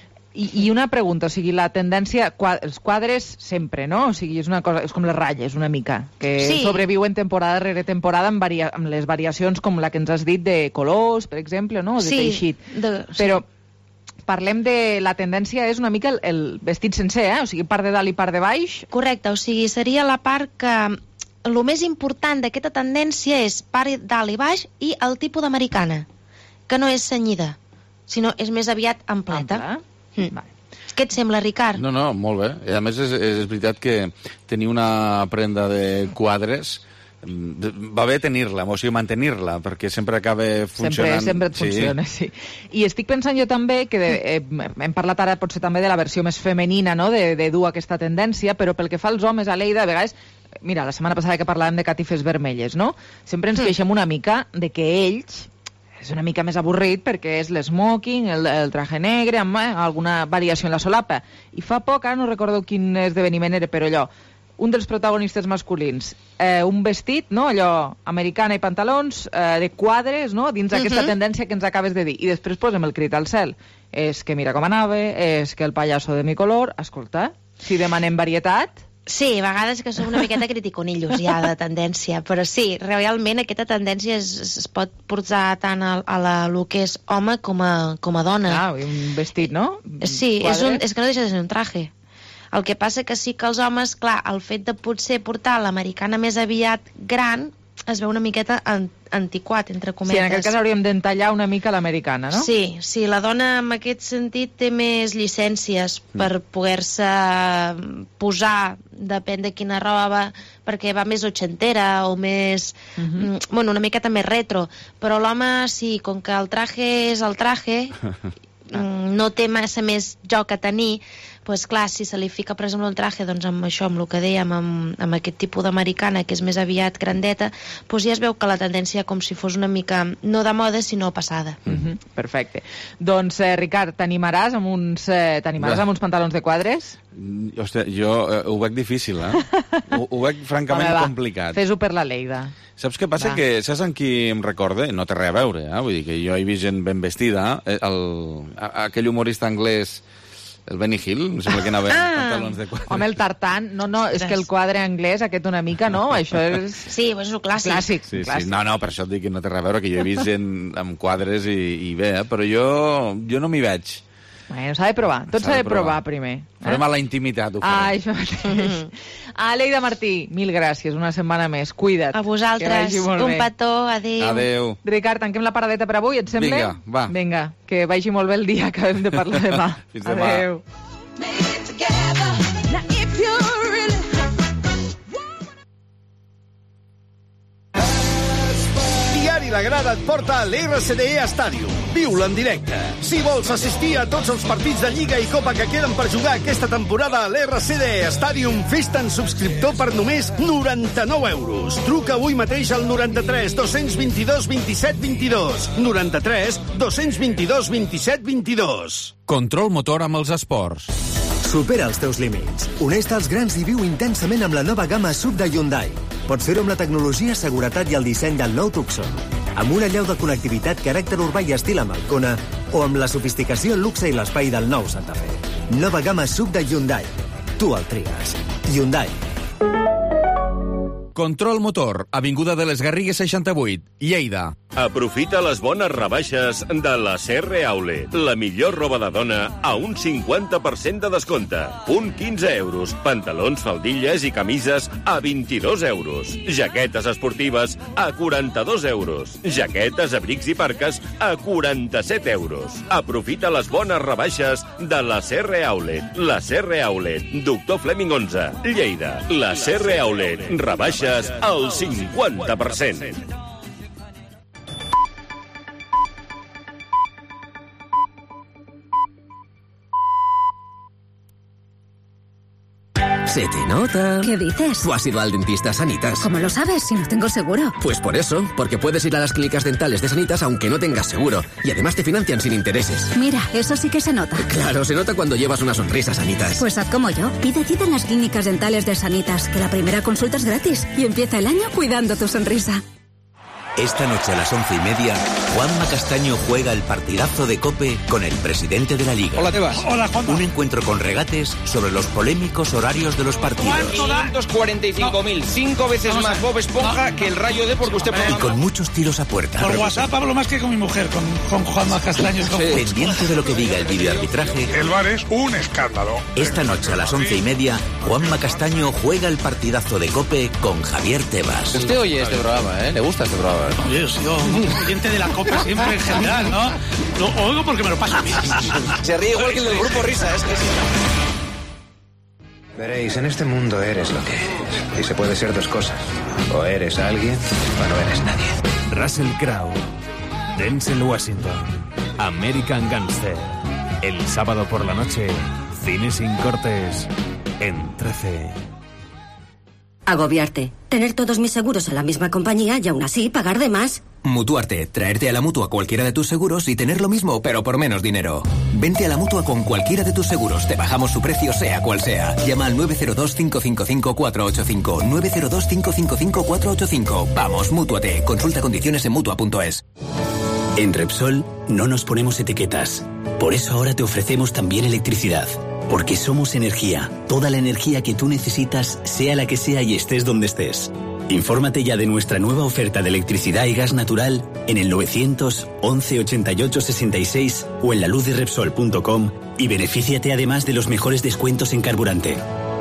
I una pregunta, o sigui, la tendència, els quadres sempre, no? O sigui, és una cosa, és com les ratlles, una mica, que sobreviuen temporada rere temporada amb les variacions com la que ens has dit de colors, per exemple, no? O de teixit. Però parlem de la tendència, és una mica el vestit sencer, o sigui, part de dalt i part de baix. Correcte, o sigui, seria la part que... El més important d'aquesta tendència és part dalt i baix i el tipus d'americana, que no és cenyida, sinó és més aviat ampleta. Què et sembla, Ricard? No, molt bé. I a més és veritat que tenir una prenda de quadres va bé tenir-la, o sigui, mantenir-la, perquè sempre acaba funcionant. Sempre et funciona, sí. I estic pensant jo també que hem parlat ara potser també de la versió més femenina, no?, de dur aquesta tendència, però pel que fa als homes, a Lleida, a vegades... Mira, la setmana passada que parlàvem de catifes vermelles, no? Sempre ens queixem una mica de que ells... És una mica més avorrit perquè és l'esmoking, el traje negre, amb alguna variació en la solapa. I fa poc, no recordo quin esdeveniment era, però allò, un dels protagonistes masculins, un vestit, no?, allò, americana i pantalons, de quadres, no?, dins aquesta tendència que ens acabes de dir. I després posem el crit al cel. És que mira com anava, és que el pallasso de mi color... Escolta, si demanem varietat... Sí, a vegades que som una miqueta criticonillos ja de tendència, però sí, realment aquesta tendència es pot portar tant a el que és home com a dona. Clar, un vestit, no? Sí, és que no deixa de ser un traje. El que passa que sí que els homes, clar, el fet de potser portar l'americana més aviat gran es veu una miqueta antiquat, entre cometes. Sí, en aquest cas hauríem d'entallar una mica l'americana, no? Sí, la dona en aquest sentit té més llicències per poder-se posar, depèn de quina roba va, perquè va més ochentera o més... una miqueta més retro. Però l'home, sí, com que el traje és el traje... no té massa més joc a tenir, Doncs clar, si se li fica, per exemple, el traje, doncs amb això, amb el que dèiem, amb aquest tipus d'americana, que és més aviat grandeta, doncs ja es veu que la tendència com si fos una mica, no de moda, sinó passada. Perfecte. Doncs, Ricard, t'animaràs amb uns pantalons de quadres? Hòstia, jo ho veig difícil, ho veig francament complicat. Fes-ho per la Lleida. Saps què passa? Que saps amb qui em recorde? No té res a veure, vull dir que jo he vist gent ben vestida. Aquell humorista anglès, el Benny Hill, em sembla que anava amb pantalons de quadre. Home, el tartan, no, és que el quadre anglès, aquest una mica, no? Això és... Sí, és un clàssic. Sí. No, per això et dic que no té res a veure, que jo he vist gent amb quadres i bé, però jo no m'hi veig. Bueno, s'ha de provar. Tot s'ha de provar primer. Farem a la intimitat, ho farem. Això mateix. Aleida Martí, mil gràcies, una setmana més. Cuida't. A vosaltres, un petó, adéu. Adéu. Ricard, tanquem la paradeta per avui, et sembla? Vinga, va. Vinga, que vagi molt bé el dia, acabem de parlar demà. Fins demà. Adéu. Diari La Grada et porta a l'RCDE Stadium. Viu-lo en directe. Si vols assistir a tots els partits de Lliga i Copa que queden per jugar aquesta temporada a l'RCDE Stadium, fes-te'n subscriptor per només 99 euros. Truca avui mateix al 93 222 27 22. 93 222 27 22. Control motor amb els esports. Supera els teus límits. Uneix-te als grans i viu intensament amb la nova gamma SUV de Hyundai. Pots fer-ho amb la tecnologia, seguretat i el disseny del nou Tucson. Amb una llau de connectivitat, caràcter urbà i estil amb Alcona, o amb la sofisticació, luxe i l'espai del nou Santa Fe. Nova gamma SUV de Hyundai. Tu el tries. Hyundai. Control motor, Avinguda de les Garrigues 68, Lleida. Aprofita les bones rebaixes de la Serre Outlet. La millor roba de dona a un 50% de descompte. Un 15 euros. Pantalons, faldilles i camises a 22 euros. Jaquetes esportives a 42 euros. Jaquetes, abrics i parques a 47 euros. Aprofita les bones rebaixes de la Serre Outlet. La Serre Outlet. Doctor Fleming 11, Lleida. La Serre Outlet. Rebaixes al 50%. Se te nota. ¿Qué dices? ¿Tú has ido al dentista Sanitas? ¿Cómo lo sabes si no tengo seguro? Pues por eso, porque puedes ir a las clínicas dentales de Sanitas aunque no tengas seguro. Y además te financian sin intereses. Mira, eso sí que se nota. Claro, se nota cuando llevas una sonrisa, Sanitas. Pues haz como yo. Pide cita en las clínicas dentales de Sanitas, que la primera consulta es gratis. Y empieza el año cuidando tu sonrisa. Esta noche a las 11:30, Juanma Castaño juega el partidazo de COPE con el presidente de la Liga. Hola, Tebas. Hola, Juanma. Un encuentro con regates sobre los polémicos horarios de los partidos. 545.000, 5 veces más Bob Esponja que el Rayo Depor que usted programa. Y con muchos tiros a puerta. Por WhatsApp hablo más que con mi mujer, con Juanma Castaño. Pendiente de lo que diga el videoarbitraje. El VAR es un escándalo. Esta noche a las 11:30, Juanma Castaño juega el partidazo de COPE con Javier Tebas. Usted oye este programa, ¿eh? ¿Le gusta este programa? Oye, he sido un cliente de la Copa siempre en general, ¿no? Lo oigo porque me lo paso a mí. Se ríe igual que el del grupo Risa, es que sí. Veréis, en este mundo eres lo que eres. Y se puede ser dos cosas. O eres alguien o no eres nadie. Russell Crowe, Denzel Washington, American Gangster. El sábado por la noche, cine sin cortes en 13. Agobiarte. Tener todos mis seguros en la misma compañía y aún así pagar de más. Mutuarte. Traerte a la Mutua cualquiera de tus seguros y tener lo mismo, pero por menos dinero. Vente a la Mutua con cualquiera de tus seguros. Te bajamos su precio, sea cual sea. Llama al 902-555-485. 902-555-485. Vamos, mútuate. Consulta condiciones en Mutua.es. En Repsol no nos ponemos etiquetas. Por eso ahora te ofrecemos también electricidad. Porque somos energía. Toda la energía que tú necesitas, sea la que sea y estés donde estés. Infórmate ya de nuestra nueva oferta de electricidad y gas natural en el 911 88 66 o en laluzderepsol.com y benefíciate además de los mejores descuentos en carburante.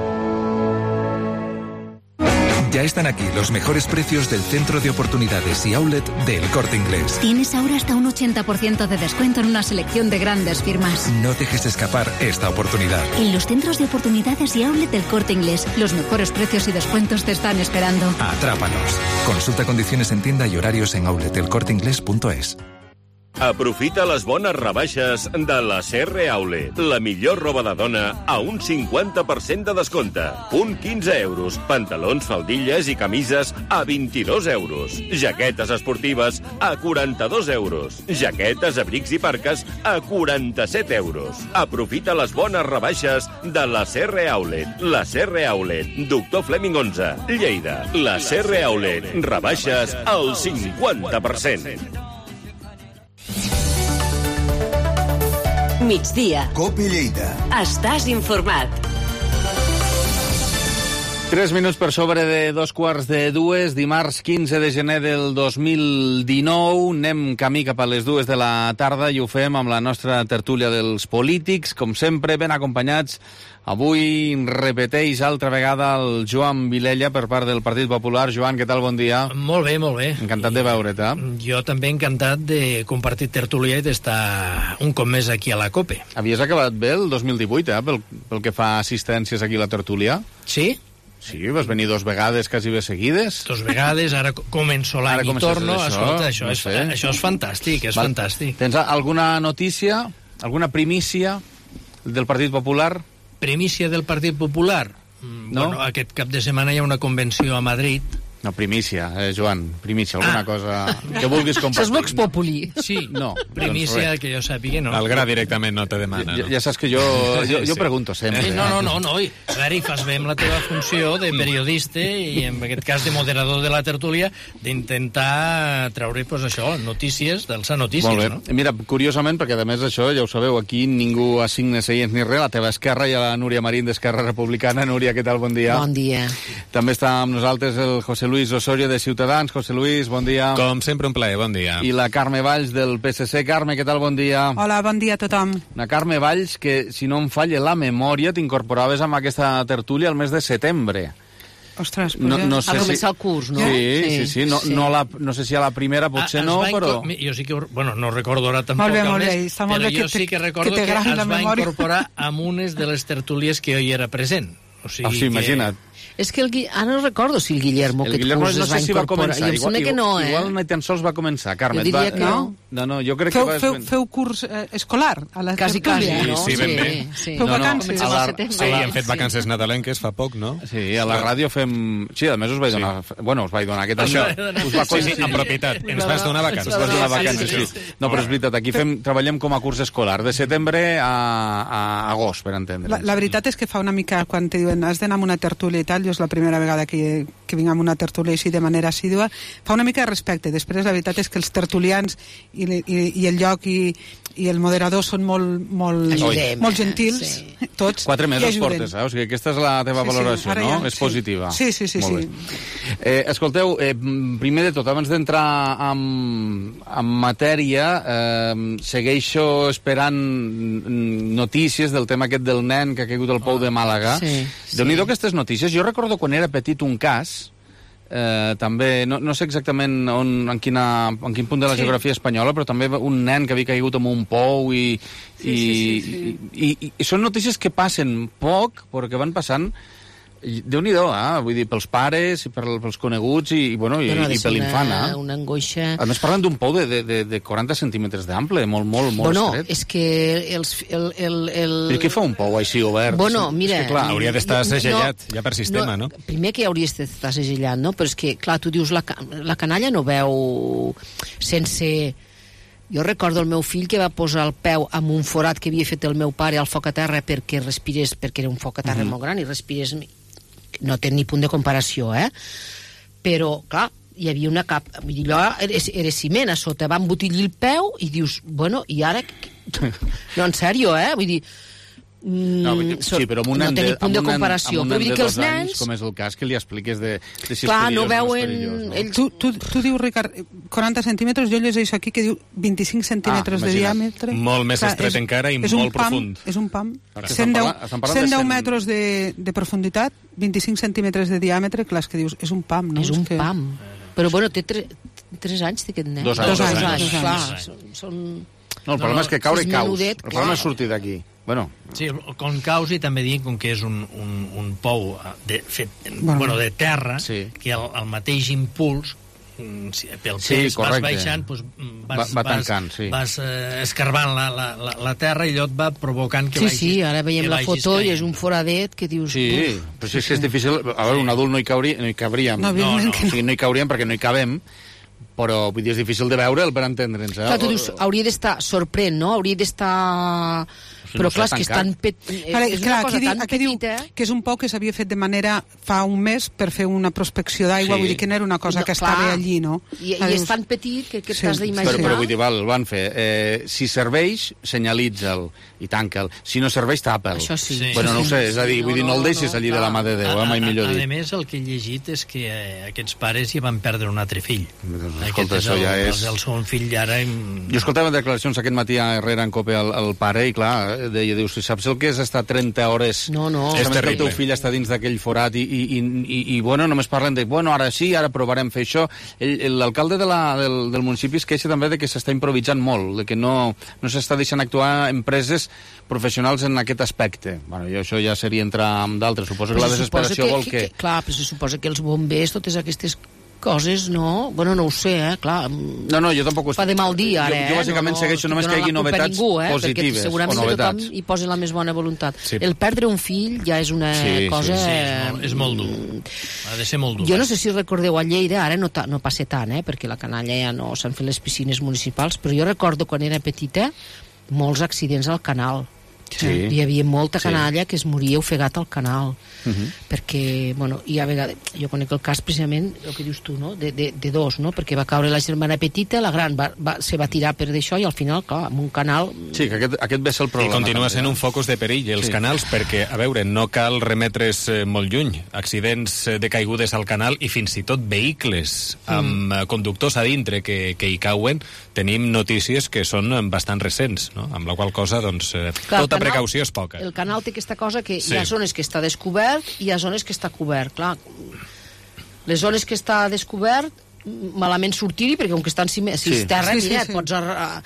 Ya están aquí los mejores precios del Centro de Oportunidades y Outlet del Corte Inglés. Tienes ahora hasta un 80% de descuento en una selección de grandes firmas. No dejes escapar esta oportunidad. En los Centros de Oportunidades y Outlet del Corte Inglés, los mejores precios y descuentos te están esperando. Atrápanos. Consulta condiciones en tienda y horarios en outletdelcorteinglés.es. Aprofita les bones rebaixes de la Serre Outlet. La millor roba de dona a un 50% de descompte. Punt 15 euros. Pantalons, faldilles i camises a 22 euros. Jaquetes esportives a 42 euros. Jaquetes, abrics i parques a 47 euros. Aprofita les bones rebaixes de la Serre Outlet. La Serre Outlet. Doctor Fleming 11. Lleida. La Serre Outlet. Rebaixes al 50%. Migdia. COPE Lleida. Estàs informat. 3 minuts per sobre de 2:45, dimarts 15 de gener del 2019. Anem camí cap a les 2 de la tarda i ho fem amb la nostra tertúlia dels polítics, com sempre, ben acompanyats. Avui repeteix altra vegada el Joan Vilella per part del Partit Popular. Joan, què tal? Bon dia. Molt bé, molt bé. Encantat de veure't. Jo també encantat de compartir tertúlia i d'estar un cop més aquí a la COPE. Havies acabat bé el 2018, pel que fa a assistències aquí a la tertúlia? Sí. Sí, vas venir 2 vegades quasi bé seguides. 2 vegades, ara començo l'any i torno. Escolta, això és fantàstic, és fantàstic. Tens alguna notícia, alguna primícia del Partit Popular? Primícia del Partit Popular? No? Bueno, aquest cap de setmana hi ha una convenció a Madrid. No, primícia, Joan, primícia, alguna cosa que vulguis compartir. Saps Vox Populi? Sí, no. Primícia que jo sàpiga, no. El gra directament no te demana, no? Ja saps que jo pregunto sempre. No, a veure, hi fas bé amb la teva funció de periodista i en aquest cas de moderador de la tertúlia d'intentar treure, doncs això, notícies, d'alçar notícies, molt bé. No? Mira, curiosament, perquè a més això, ja ho sabeu, aquí ningú assigna seients ni res, a la teva esquerra hi ha la Núria Marín d'Esquerra Republicana. Núria, què tal? Bon dia. Bon dia. També està amb nosaltres el José Luis Osorio de Ciutadans. José Luis, bon dia. Com sempre, un plaer, bon dia. I la Carme Valls del PSC. Carme, què tal? Bon dia. Hola, bon dia a tothom. Una Carme Valls que, si no em falla la memòria, t'incorporaves amb aquesta tertúlia al mes de setembre. Ostres, no sé a començar el curs, no? Sí. No sé si a la primera potser no, però... Jo sí que... Bueno, no recordo ara tampoc molt bé, però jo sí que recordo que es va incorporar amb unes de les tertúlies que jo hi era present. O sigui sí, imagina't. És que ara no recordo si el Guillermo aquest curs es va incorporar. Jo em sembla que no, Igual ni tan sols va començar, Carme. Jo diria que no. No, jo crec que Feu curs escolar a la tertúlia? Sí, ben bé. Feu vacances? Sí, hem fet vacances nadalenques fa poc, no? Sí, a la ràdio fem... Sí, a més us vaig donar... Bueno, us vaig donar aquest any. Sí, en propietat. Ens vas donar vacances. Sí. No, però és veritat, aquí treballem com a curs escolar, de setembre a agost, per entendre. La veritat és que fa una mica, quan te diuen has d'anar amb una tertúlia i tal, jo és la primera vegada que vinc amb una tertúlia així de manera assídua, fa una mica de respecte. Després la veritat és que els tertulians i el lloc i el moderador són molt gentils, tots. 4 mesos portes, o sigui, aquesta és la teva valoració, no? És positiva. Sí. Escolteu, primer de tot, abans d'entrar en matèria, segueixo esperant notícies del tema aquest del nen que ha caigut al pou de Màlaga. Déu-n'hi-do aquestes notícies. Jo recordo quan era petit un cas, també, no sé exactament en quin punt de la geografia espanyola, però també un nen que havia caigut en un pou i són notícies que passen poc, però que van passant. Déu-n'hi-do, vull dir, pels pares, pels coneguts i per l'infant. Una angoixa... A més, parlen d'un pou de 40 centímetres d'ample, molt estret. És que I què fa un pou així obert? Bueno, mira... Hauria d'estar segellat, ja per sistema, no? Primer que hauria d'estar segellat, no? Però és que, clar, tu dius, la canalla no veu sense... Jo recordo el meu fill que va posar el peu amb un forat que havia fet el meu pare al foc a terra perquè respirés, perquè era un foc a terra molt gran i respirés... No té ni punt de comparació, però, clar, hi havia una cap... Allò era ciment a sota, va embotillir el peu i dius, bueno, i ara... No, en sèrio, vull dir... Sí, però amb un nen de 2 anys, com és el cas, que li expliques de si clar, no veuen... Tu dius, Ricard, 40 centímetres, jo llegeixo aquí que diu 25 centímetres de diàmetre. Molt més estret encara i molt profund. És un pam. 110 metres de profunditat, 25 centímetres de diàmetre, clar, és que dius, és un pam, no? És un pam. Però, bueno, té 3 anys, té aquest nen. 2 anys. Clar, no, el problema és que caure i caus. El problema és sortir d'aquí. Bueno. Sí, com caus i també dic com que és un pou de terra, que el mateix impuls pel pes vas baixant, doncs vas escarbant la terra i allò et va provocant que vagis. Sí, ara veiem la foto i és un foradet que dius... Sí, però és que és difícil... A veure, un adult no hi cabríem. No hi cauríem perquè no hi cabem, però vull dir, és difícil de veure'l per entendre'ns. Clar, tu dius, hauria d'estar sorprèn, no? Hauria d'estar... Però clar, és que és tan aquí diu que és un pou que s'havia fet de manera fa un mes per fer una prospecció d'aigua, vull dir que no era una cosa que estava allí, no? I és tan petit que t'has d'imaginar... Però vull dir, el van fer. Si serveix, senyalitza'l i tanca'l. Si no serveix, tapa'l. Això sí. Bueno, no ho sé, és a dir, vull dir, no el deixis allí de la mà de Déu, mai millor dit. A més, el que he llegit és que aquests pares ja van perdre un altre fill. Escolta, això ja és... El segon fill ara... Jo escoltava declaracions aquest matí a Herrera en Cope al pare i clar, deia, dius, si saps el que és estar 30 hores és terrible. El teu fill està dins d'aquell forat i bueno, només parlen de, bueno, ara sí, ara provarem fer això. L'alcalde del municipi es queixa també de que s'està improvisant molt, de que no s'està deixant actuar empreses professionals en aquest aspecte. Bueno, i això ja seria entrar amb d'altres. Suposo que la desesperació vol que... Clar, però se suposa que els bombers, totes aquestes coses, no? Bueno, no ho sé, clar. No, jo tampoc... Fa de mal dia, ara, Jo bàsicament segueixo només que hi hagi novetats positives. Perquè segurament tothom hi posa la més bona voluntat. El perdre un fill ja és una cosa... Sí, és molt dur. Ha de ser molt dur. Jo no sé si recordeu a Lleida, ara no passa tant, perquè la canalla ja no s'han fet les piscines municipals, però jo recordo quan era petita molts accidents al canal. Sí. Hi havia molta canalla que es moria ofegat al canal perquè, bueno, i a vegades jo conec el cas precisament, el que dius tu, no? de dos, no? Perquè va caure la germana petita, la gran se va tirar per d'això i al final, clar, amb un canal... Sí, que aquest ve ser el problema. I continua sent un focus de perill, els canals, perquè, a veure, no cal remetre's molt lluny. Accidents de caigudes al canal i fins i tot vehicles amb conductors a dintre que hi cauen, tenim notícies que són bastant recents, no? Amb la qual cosa, doncs, tota precaució és poca. El canal té aquesta cosa que hi ha zones que està descobert i hi ha zones que està cobert, clar. Les zones que està descobert, malament sortir-hi, perquè com que estan si és terra, mira, et pots...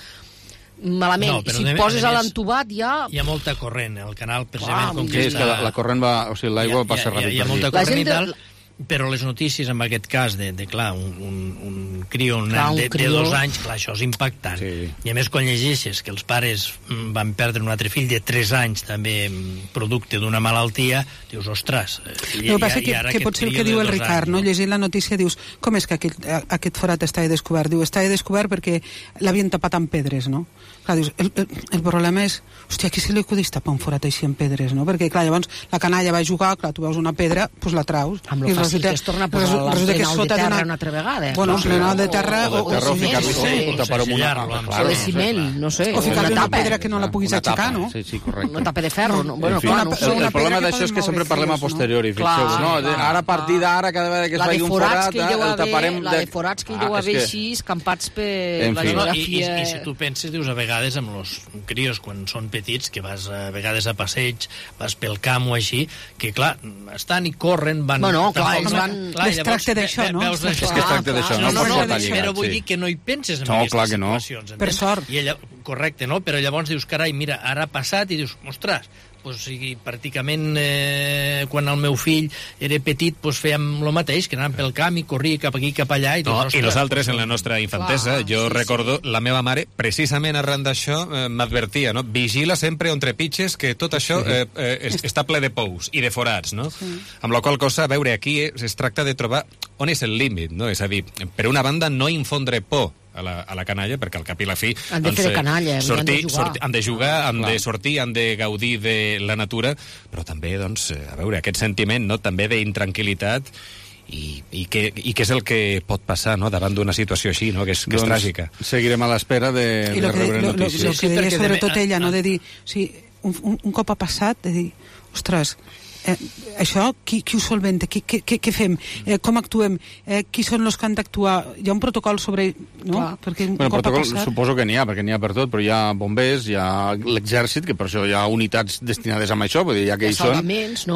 malament. No, si poses a l'entubat ja... Hi ha molta corrent, el canal precisament com que està... la corrent va... O sigui, l'aigua passa ràpid. Hi ha molta corrent i tal... Però les notícies, en aquest cas, clar, un crió, un nen de 2 anys, clar, això és impactant. Sí. I a més, quan llegeixes que els pares van perdre un altre fill de 3 anys, també producte d'una malaltia, dius, ostres... El que passa que pot ser el que diu el Ricard, no? Llegint la notícia dius, com és que aquest forat estava descobert? Diu, estava descobert perquè l'havien tapat amb pedres, no? Clar, dius, el problema és, hòstia, qui se li acudeix tapar un forat així amb pedres, no? Perquè, clar, llavors la canalla va jugar, clar, tu veus una pedra, doncs la traus. Amb lo fàcil que es torna a posar l'enrenal de terra una altra vegada. Bueno, l'enrenal de terra o ficar-li de ciment, no sé. O ficar-li una pedra que no la puguis aixecar, no? Sí, correcte. Una tapa de ferro, no? Bueno, el problema d'això és que sempre parlem a posteriori, fixeu-vos, no? Ara, a partir d'ara, cada vegada que es vagi un forat, el taparem... La de forats que hi deu haver així, escampats per la geografia... I si tu penses, dius, a vegades amb els crios, quan són petits, que vas a vegades a passeig, vas pel camp o així, que clar, estan i corren, van... Bueno, clar, ells van... Es tracta d'això, no? És que es tracta d'això, no pots portar lligat. Però vull dir que no hi penses en aquestes situacions. Per sort. Correcte, no? Però llavors dius, carai, mira, ara ha passat i dius, ostres, o sigui, pràcticament quan el meu fill era petit fèiem el mateix, que anàvem pel camp i corria cap aquí, cap allà. I nosaltres, en la nostra infantesa, jo recordo, la meva mare, precisament arran d'això, m'advertia, no? Vigila sempre on trepitges, que tot això està ple de pous i de forats, no? Amb la qual cosa, a veure, aquí es tracta de trobar on és el límit, no? És a dir, per una banda, no infondre por a la canalla, perquè al cap i la fi han de fer de canalla, han de jugar, han de sortir, han de gaudir de la natura, però també, doncs, a veure, aquest sentiment, no?, també d'intranquil·litat i què és el que pot passar, no?, davant d'una situació així, no?, que és tràgica. Seguirem a l'espera de rebre notícies. I el que deia sobretot ella, no?, de dir, sí, un cop ha passat, de dir, ostres, això, qui ho solventa? Què fem? Com actuem? Qui són els que han d'actuar? Hi ha un protocol sobre... No? Perquè protocol suposo que n'hi ha, perquè n'hi ha per tot, però hi ha bombers, hi ha l'exèrcit, que per això hi ha unitats destinades a això, vull dir, ja que hi són...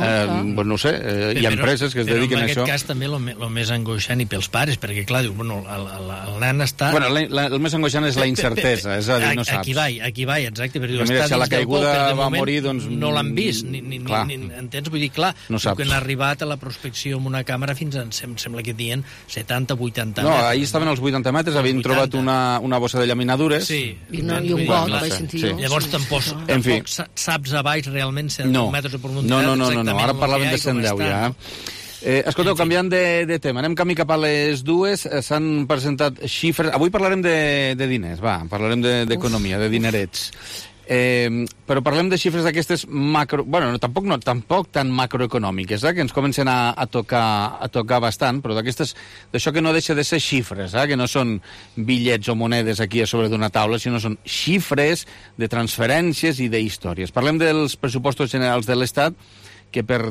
no sé, hi ha empreses que es dediquen a això. Però en aquest cas també el més angoixant i pels pares, perquè clar, diu, bueno, el nen està... Bueno, el més angoixant és la incertesa, és a dir, no saps. Aquí va, exacte, perquè mira, si a la caiguda va morir, doncs... No l'han vist, entens? vull dir, clar, no saps. Que han arribat a la prospecció amb una càmera fins a, sembla que diuen 70-80 metres. No, ahir estaven als 80 metres, havien trobat una bossa de llaminadures. Sí. I un got, vaig sentir jo. Llavors tampoc saps a baix realment 110 metres de profunditat. No, ara parlaven de 110 ja. Escolteu, canviant de tema, anem camí cap a les dues, s'han presentat xifres, avui parlarem de diners, parlarem d'economia, de dinerets. Però parlem de xifres d'aquestes macro... Bueno, tampoc tan macroeconòmiques, que ens comencen a tocar bastant, però d'això que no deixa de ser xifres, que no són bitllets o monedes aquí a sobre d'una taula, sinó són xifres de transferències i d'històries. Parlem dels pressupostos generals de l'Estat, que per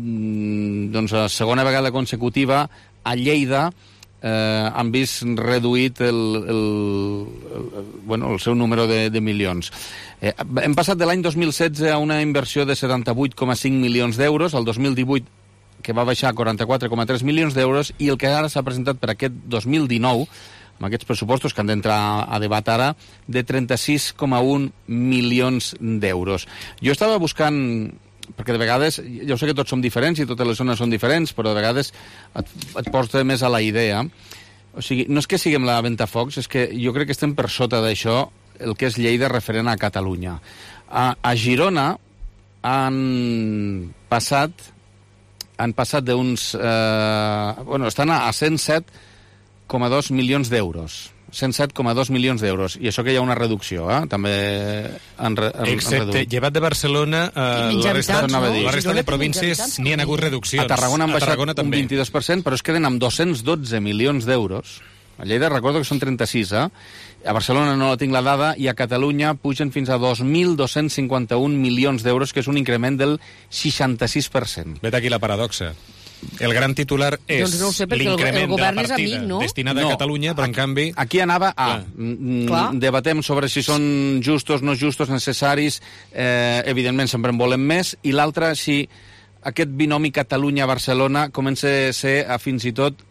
la segona vegada consecutiva a Lleida han vist reduït el seu número de milions. Hem passat de l'any 2016 a una inversió de 78,5 milions d'euros, al 2018 que va baixar a 44,3 milions d'euros, i el que ara s'ha presentat per aquest 2019, amb aquests pressupostos que han d'entrar a debat ara, de 36,1 milions d'euros. Jo estava buscant, perquè de vegades, jo sé que tots som diferents i totes les zones són diferents, però de vegades et porta més a la idea. O sigui, no és que siguem la Ventafocs, és que jo crec que estem per sota d'això, el que és Lleida referent a Catalunya. A Girona han passat d'uns... estan a 107,2 milions d'euros. 107,2 milions d'euros. I això que hi ha una reducció, també han excepte, llevat de Barcelona, la resta de províncies n'hi ha hagut reduccions. A Tarragona han baixat un 22%, però es queden amb 212 milions d'euros. A Lleida recordo que són 36, A Barcelona no tinc la dada, i a Catalunya pugen fins a 2.251 milions d'euros, que és un increment del 66%. Vet aquí la paradoxa. El gran titular és l'increment de la partida destinada a Catalunya, però en canvi... Aquí anava debatem sobre si són justos, no justos, necessaris, evidentment sempre en volem més, i l'altre, si aquest binomi Catalunya-Barcelona comença a ser fins i tot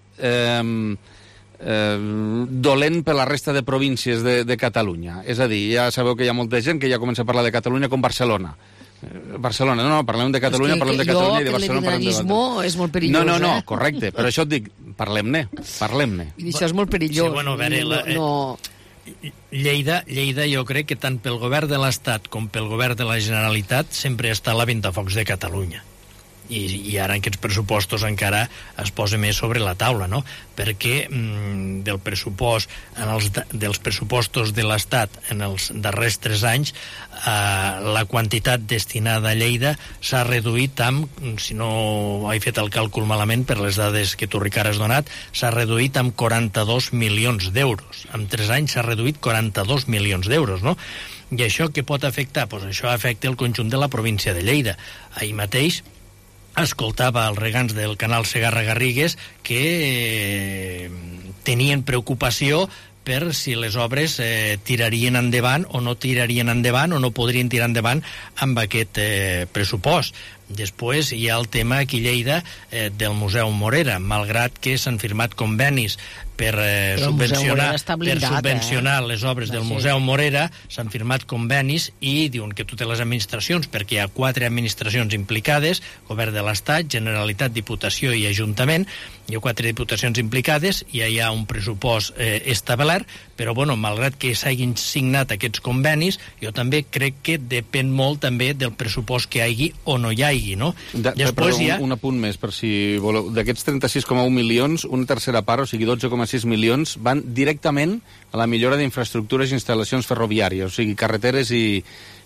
dolent per la resta de províncies de Catalunya. És a dir, ja sabeu que hi ha molta gent que ja comença a parlar de Catalunya com Barcelona. Parlem de Catalunya, parlem de Catalunya i de Barcelona parlem de Barcelona. És molt perillós. No, correcte, per això et dic, parlem-ne. I això és molt perillós. Sí, bueno, a veure, Lleida jo crec que tant pel govern de l'Estat com pel govern de la Generalitat sempre està a la Ventafocs de Catalunya. I ara en aquests pressupostos encara es posa més sobre la taula, no? Perquè dels pressupostos de l'Estat en els darrers 3 anys la quantitat destinada a Lleida s'ha reduït amb, si no he fet el càlcul malament per les dades que tu, Ricard, has donat, s'ha reduït amb 42 milions d'euros. En 3 anys s'ha reduït 42 milions d'euros, no? I això què pot afectar? Doncs això afecta el conjunt de la província de Lleida. Ahir mateix escoltava els regants del canal Segarra-Garrigues que tenien preocupació per si les obres tirarien endavant o no tirarien endavant o no podrien tirar endavant amb aquest pressupost. Després hi ha el tema aquí a Lleida del Museu Morera, malgrat que s'han firmat convenis per subvencionar les obres del Museu Morera, s'han firmat convenis i diuen que totes les administracions, perquè hi ha 4 administracions implicades, Govern de l'Estat, Generalitat, Diputació i Ajuntament, hi ha 4 diputacions implicades, i hi ha un pressupost establert, però bueno, malgrat que s'hagin signat aquests convenis, jo també crec que depèn molt també del pressupost que hi hagi o no hi hagi, no? Un apunt més, per si voleu. D'aquests 36,1 milions, una tercera part, o sigui 12,6 milions, van directament a la millora d'infraestructures i instal·lacions ferroviàries, o sigui, carreteres i...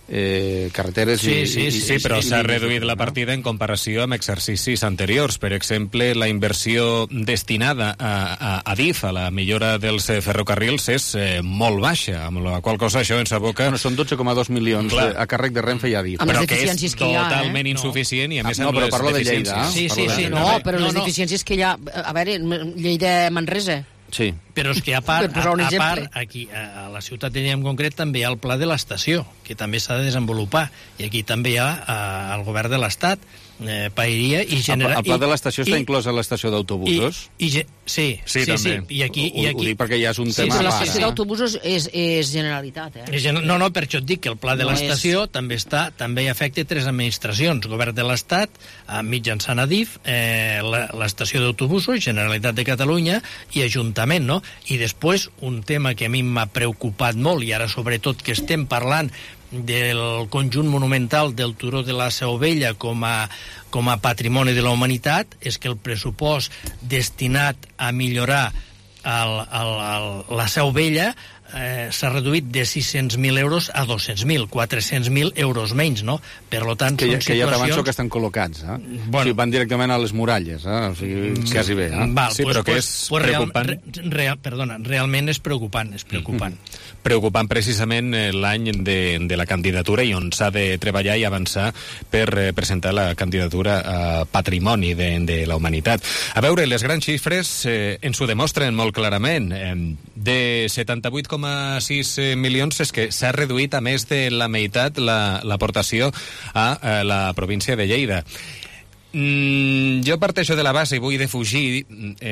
Sí, però s'ha reduït la partida en comparació amb exercicis anteriors. Per exemple, la inversió destinada a DIF, a la millora dels ferrocarrils, és molt baixa, amb la qual cosa això ens aboca... Bueno, són 12,2 milions a càrrec de Renfe i Adif. Però que és totalment insuficient i a més amb les deficiències. Sí, no, però les deficiències que hi ha... A veure, Lleida-Manresa... Sí. Però és que a part aquí a la ciutat de Lleida en concret també hi ha el pla de l'estació, que també s'ha de desenvolupar, i aquí també hi ha el govern de l'Estat paeria i genera... El pla de l'estació està inclòs a l'estació d'autobusos? Sí, també. I aquí... Ho dic perquè ja és un tema... Sí, però l'estació d'autobusos és Generalitat, No, per això et dic que el pla de l'estació també hi afecta 3 administracions, Govern de l'Estat, mitjançant Adif, l'estació d'autobusos, Generalitat de Catalunya i Ajuntament, no? I després, un tema que a mi m'ha preocupat molt, i ara sobretot que estem parlant del conjunt monumental del Turó de la Seu Vella com a patrimoni de la humanitat, és que el pressupost destinat a millorar la Seu Vella s'ha reduït de 600.000 euros a 200.000, 400.000 euros menys, no? Per tant, que ja t'avanço que estan col·locats, Bueno. O sigui, van directament a les muralles, O sigui, quasi bé, Sí, però que és preocupant. Realment és preocupant, Preocupant precisament l'any de la candidatura i on s'ha de treballar i avançar per presentar la candidatura a Patrimoni de la Humanitat. A veure, les grans xifres ens ho demostren molt clarament. De 78,6 milions és que s'ha reduït a més de la meitat l'aportació a la província de Lleida. Jo parteixo de la base i vull defugir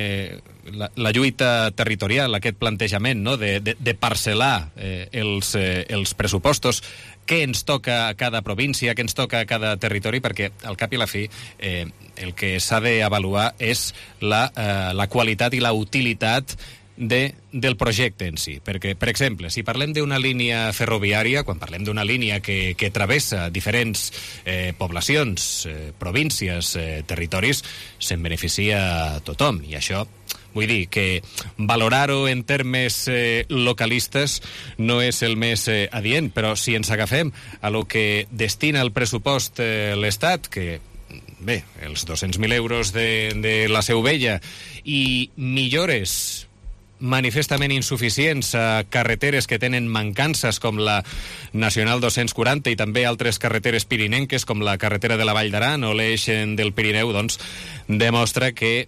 la lluita territorial, aquest plantejament, no? de parcel·lar els pressupostos, què ens toca a cada província, què ens toca a cada territori, perquè al cap i la fi el que s'ha d'avaluar és la qualitat i la utilitat del projecte en si, perquè, per exemple, si parlem d'una línia ferroviària, quan parlem d'una línia que travessa diferents poblacions, províncies, territoris, se'n beneficia tothom, i això vull dir que valorar-ho en termes localistes no és el més adient, però si ens agafem a lo que destina el pressupost l'Estat, que bé, els 200.000 euros de la Seu Vella i millores manifestament insuficients a carreteres que tenen mancances com la Nacional 240 i també altres carreteres pirinenques com la carretera de la Vall d'Aran o l'eix del Pirineu, doncs demostra que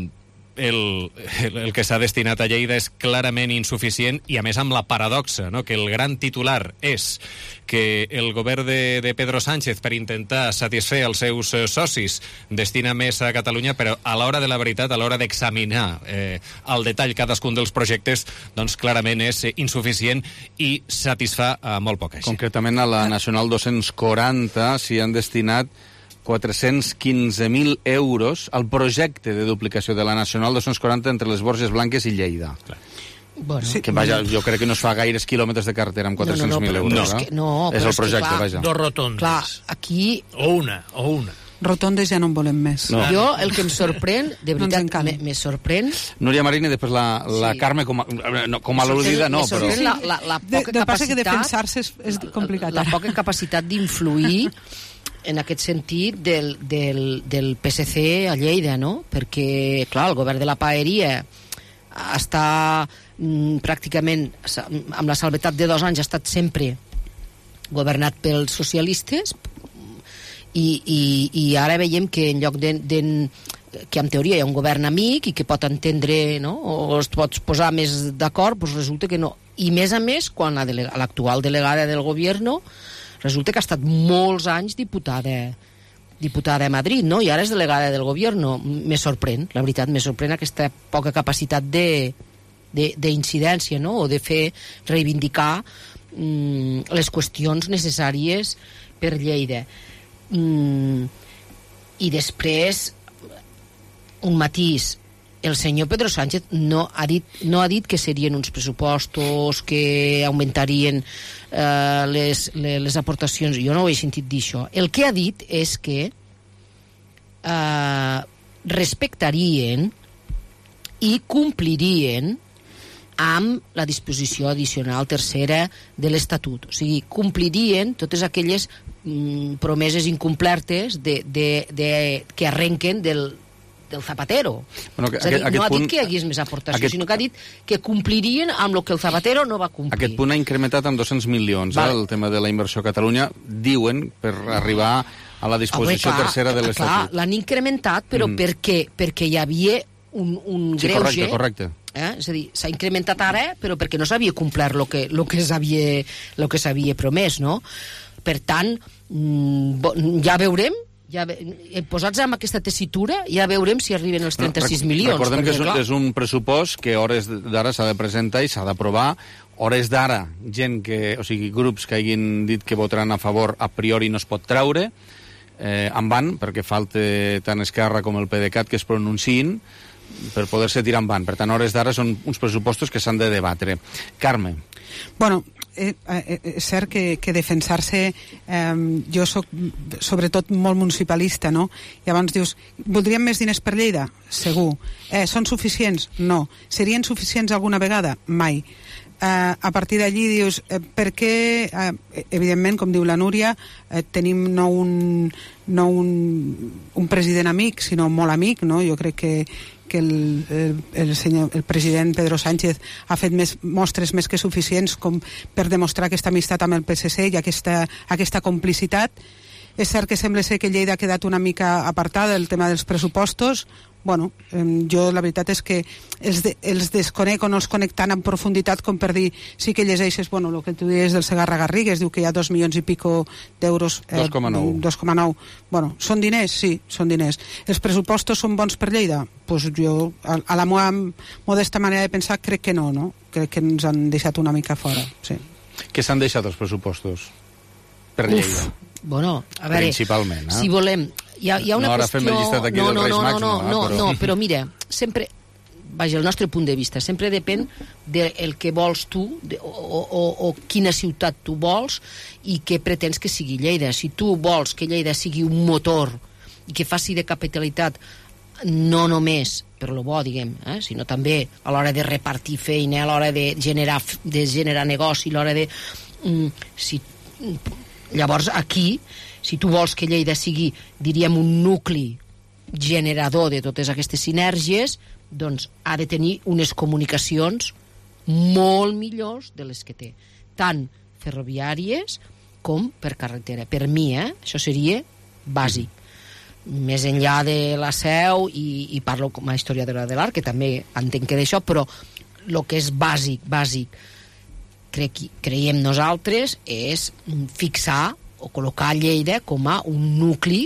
el que s'ha destinat a Lleida és clarament insuficient i a més amb la paradoxa, no? Que el gran titular és que el govern de Pedro Sánchez, per intentar satisfer els seus socis, destina més a Catalunya, però a l'hora de la veritat, a l'hora d'examinar al detall cadascun dels projectes, doncs clarament és insuficient i satisfà a molt poca gent. Concretament a la Nacional 240 s'hi han destinat 415.000 euros al projecte de duplicació de la Nacional 240 entre les Borges Blanques i Lleida. Clar. Bueno, sí, que vaja, jo crec que no es fa gaires quilòmetres de carretera amb 400.000 euros. És el projecte, clar, vaja. 2 rotondes. Clar, aquí... O una. Rotondes ja no en volem més. No. Jo, el que em sorprèn, de veritat, me sorprèn... Núria Marín i després la Carme com a al·ludida, no, però... La poca capacitat... que defensar-se és complicat. La poca capacitat d'influir en aquest sentit del PSC a Lleida, no? Perquè, clar, el govern de la paeria està pràcticament, amb la salvetat de 2 anys, ha estat sempre governat pels socialistes i ara veiem que en lloc que en teoria hi ha un govern amic i que pot entendre, no? O es pots posar més d'acord, doncs resulta que no. I més a més, quan l'actual delegada del govern resulta que ha estat molts anys diputada a Madrid, no? I ara és delegada del govern. Me sorprèn, la veritat, me sorprèn aquesta poca capacitat d'incidència, no? O de fer reivindicar les qüestions necessàries per Lleida. I després, un matís, el senyor Pedro Sánchez no ha dit que serien uns pressupostos que augmentarien les aportacions. Jo no ho he sentit dir això. El que ha dit és que respectarien i complirien amb la disposició addicional tercera de l'Estatut. O sigui, complirien totes aquelles promeses incomplertes que arrenquen del Zapatero. Bueno, no ha dit que hi hagués més aportació, sinó que ha dit que complirien amb el que el Zapatero no va complir. Aquest punt ha incrementat amb 200 milions, el tema de la inversió a Catalunya, diuen, per arribar a la disposició tercera de l'Estatut. Clar, l'han incrementat, però perquè hi havia un greuge. Correcte. És a dir, s'ha incrementat ara, però perquè no s'havia complert el que s'havia promès, no? Per tant, ja veurem posats amb aquesta tessitura, ja veurem si arriben els 36 milions. Recordem que és un pressupost que a hores d'ara s'ha de presentar i s'ha d'aprovar. Hores d'ara, grups que hagin dit que votaran a favor a priori no es pot treure, en van, perquè falta tant Esquerra com el PDeCAT que es pronunciïn per poder-se tirar en van. Per tant, hores d'ara són uns pressupostos que s'han de debatre. Carme. Bueno, és cert que defensar-se, jo soc sobretot molt municipalista, no? I llavors dius, voldríem més diners per Lleida? Segur. Són suficients? No. Serien suficients alguna vegada? Mai. A partir d'allí dius, per què, evidentment, com diu la Núria, tenim no un president amic, sinó molt amic, no? Jo crec que el president Pedro Sánchez ha fet mostres més que suficients com per demostrar aquesta amistat amb el PSC i aquesta complicitat. És cert que sembla ser que Lleida ha quedat una mica apartada del tema dels pressupostos. Bueno, jo la veritat és que els desconec o no els conec tan en profunditat com per dir, sí que llegeixes, bueno, el que tu dius del Segarra-Garrigues, diu que hi ha 2 milions i pico d'euros. 2,9. Bueno, són diners? Sí, són diners. Els pressupostos són bons per Lleida? Pues jo, a la meva modesta manera de pensar, crec que no, no? Crec que ens han deixat una mica fora, sí. Què s'han deixat els pressupostos per Lleida? Bueno, a veure, principalment, si volem, hi ha una qüestió... No, però mira, sempre, vaja, el nostre punt de vista, sempre depèn del que vols tu o quina ciutat tu vols i què pretens que sigui Lleida. Si tu vols que Lleida sigui un motor i que faci de capitalitat no només per lo bo, diguem, sinó també a l'hora de repartir feina, a l'hora de generar negoci, a l'hora de... Llavors aquí, si tu vols que Lleida sigui, diríem, un nucli generador de totes aquestes sinergies, doncs ha de tenir unes comunicacions molt millors de les que té, tant ferroviàries com per carretera. Per mi, això seria bàsic. Més enllà de la Seu, i parlo com a historiadora de l'art, que també entenc que d'això, però el que és bàsic, creiem nosaltres, és fixar o col·locar Lleida com a un nucli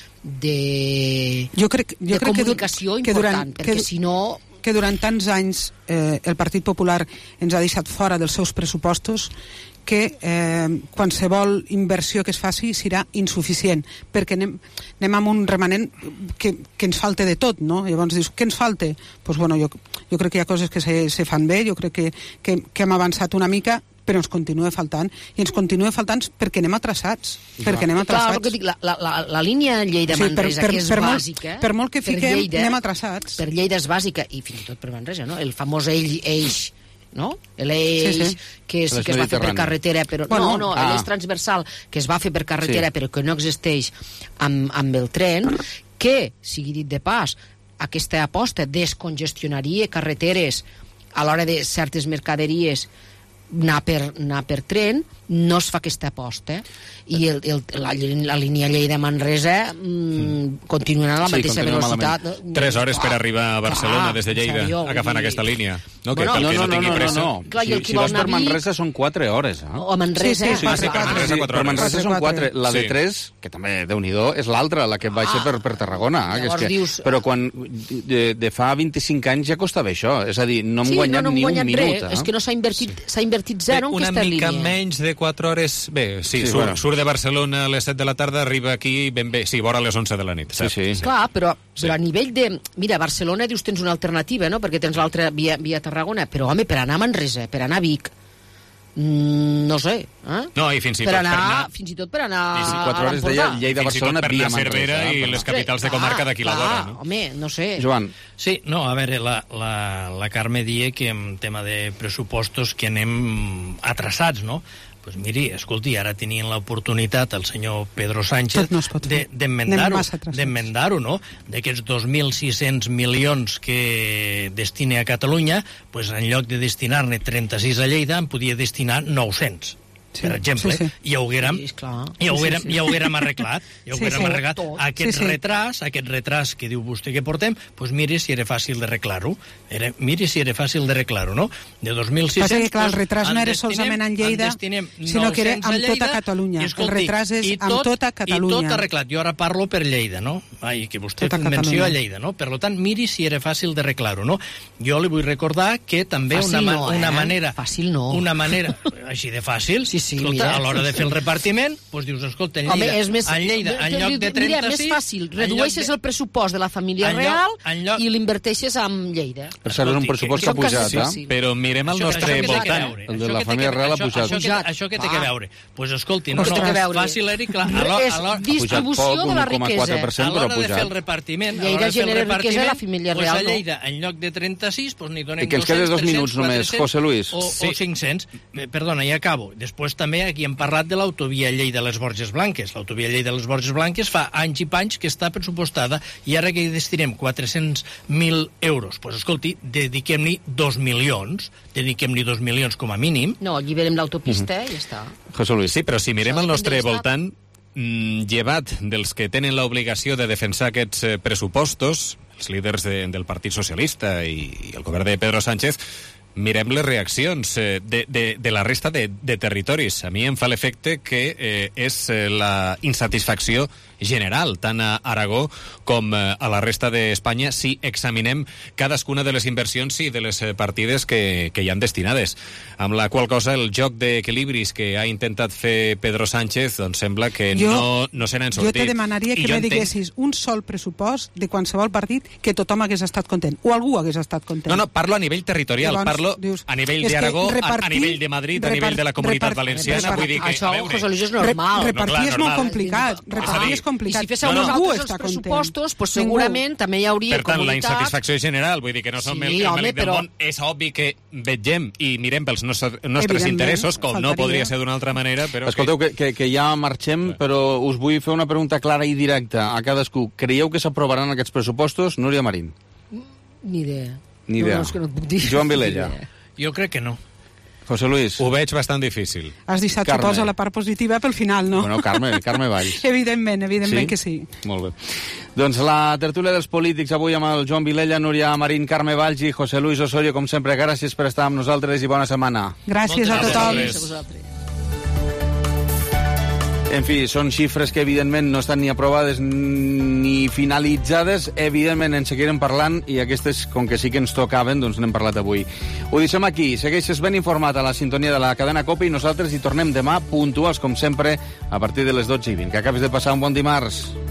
de comunicació important, perquè si no... Que durant tants anys el Partit Popular ens ha deixat fora dels seus pressupostos, que qualsevol inversió que es faci serà insuficient, perquè anem amb un remanent que ens falta de tot, no? Llavors dius, què ens falta? Pues bueno, jo crec que hi ha coses que se fan bé, jo crec que hem avançat una mica, però ens continua faltant, i ens continua faltant perquè anem atrasats. Clar, el que dic, la línia Lleida-Manresa, que és bàsica... Per molt que fiquem, anem atrasats. Per Lleida és bàsica, i fins i tot per Manresa, no? El famós eix, no? L'eix que sí que es va fer per carretera, però l'eix transversal que es va fer per carretera però que no existeix amb el tren, que, sigui dit de pas, aquesta aposta descongestionaria carreteres a l'hora de certes mercaderies anar per tren, no es fa aquesta aposta, i la línia Lleida-Manresa continua a la mateixa velocitat. 3 hores per arribar a Barcelona des de Lleida, agafant aquesta línia. No. Si vas per Manresa són 4 hores. O a Manresa. Per Manresa són 4. La de 3, que també, Déu-n'hi-do, és l'altra, la que baixa per Tarragona. Però quan de fa 25 anys ja costava això. És a dir, no hem guanyat ni un minut. És que no s'ha invertit zero en aquesta línia. Una mica menys de 4 hores. Bé, surt de Barcelona a les 7 de la tarda, arriba aquí ben bé. Sí, vora a les 11 de la nit. Clar, però a nivell de... Mira, Barcelona dius tens una alternativa, no? Perquè tens l'altra via Tarragona. Però, home, per anar a Manresa, per anar a Vic, no sé, No, i fins i tot per anar a 4 hores deia Lleida-Barcelona via Manresa. Cervera i les capitals de comarca d'aquí la vora, no? Home, no sé. Joan. Sí, no, a veure, la Carme dia que en tema de pressupostos que anem atrasats, no? Pues miri, escolti, ara tenien l'oportunitat el senyor Pedro Sánchez d'enmendar-ho, no? D'aquests 2.600 milions que destina a Catalunya, pues en lloc de destinar-ne 36 a Lleida, en podia destinar 900. per exemple, i ja ho haguérem arreglat. Aquest retras que diu vostè que portem, doncs miri si era fàcil de arreglar-ho. No? De 2.600... Passa que, clar, el retras no era solament en Lleida, sinó que era amb tota Catalunya. El retras és amb tota Catalunya. I tot arreglat. Jo ara parlo per Lleida, no? Ai, que vostè menciona Lleida, no? Per tant, miri si era fàcil d'arreglar-ho, no? Jo li vull recordar que també una manera... Fàcil no. Una manera així de fàcil, escolta, a l'hora de fer el repartiment, doncs dius, escolta, en Lleida, en lloc de 36... Mira, més fàcil, redueixes el pressupost de la família real i l'inverteixes en Lleida. Per cert, és un pressupost que ha pujat, però mirem el nostre voltant. El de la família real ha pujat. Això què té que veure? Doncs escolti, no, fàcil era, clar, és distribució de la riquesa. A l'hora de fer el repartiment, Lleida genera riquesa a la família real, a Lleida, en lloc de 36, doncs n'hi donem 200, 300, 400 que ens queda 2 minuts només, José Luis. O 500. Perdona, ja acabo. Després també aquí hem parlat de l'autovia Lleida-Les Borges Blanques. L'autovia Lleida-Les Borges Blanques fa anys i panys que està pressupostada i ara que hi destinem 400.000 euros. Doncs escolti, dediquem-hi 2 milions. Dediquem-hi 2 milions com a mínim. No, alliberem l'autopista i ja està. José Luis. Sí, però si mirem al nostre voltant, llevat dels que tenen l'obligació de defensar aquests pressupostos, els líders del Partit Socialista i el govern de Pedro Sánchez, mirem les reaccions de la resta de territoris. A mi em fa l'efecte que és la insatisfacció general, tant a Aragó com a la resta d'Espanya, si examinem cadascuna de les inversions i de les partides que hi han destinades. Amb la qual cosa, el joc d'equilibris que ha intentat fer Pedro Sánchez, doncs sembla que no se n'han sortit. Jo te demanaria que me diguessis un sol pressupost de qualsevol partit que tothom hagués estat content, o algú hagués estat content. No, parlo a nivell territorial, parlo a nivell d'Aragó, a nivell de Madrid, a nivell de la Comunitat Valenciana, vull dir que... Això, José Luis, és normal. Repartir és molt complicat, repartir és complicat. I si féssiu nosaltres els pressupostos, doncs segurament també hi hauria comunitats... Per tant, la insatisfacció general, vull dir que no som el màlic del món, és obvi que vegem i mirem pels nostres interessos, com no podria ser d'una altra manera, però... Escolteu, que ja marxem, però us vull fer una pregunta clara i directa a cadascú. Creieu que s'aprovaran aquests pressupostos? Núria Marín. Ni idea. Ni idea. Joan Vilella. Jo crec que no. José Luis. Ho veig bastant difícil. Has deixat, suposa, la part positiva pel final, no? Bueno, Carme Valls. Evidentment que sí. Molt bé. Doncs la tertúlia dels polítics avui amb el Joan Vilella, Núria Marín, Carme Valls i José Luis Osorio, com sempre, gràcies per estar amb nosaltres i bona setmana. Gràcies a tothom. Gràcies a vosaltres. En fi, són xifres que evidentment no estan ni aprovades ni finalitzades. Evidentment en seguirem parlant i aquestes, com que sí que ens tocaven, doncs n'hem parlat avui. Ho deixem aquí. Segueixes ben informat a la sintonia de la cadena COPE i nosaltres hi tornem demà puntuals, com sempre, a partir de les 12:20. Que acabis de passar un bon dimarts.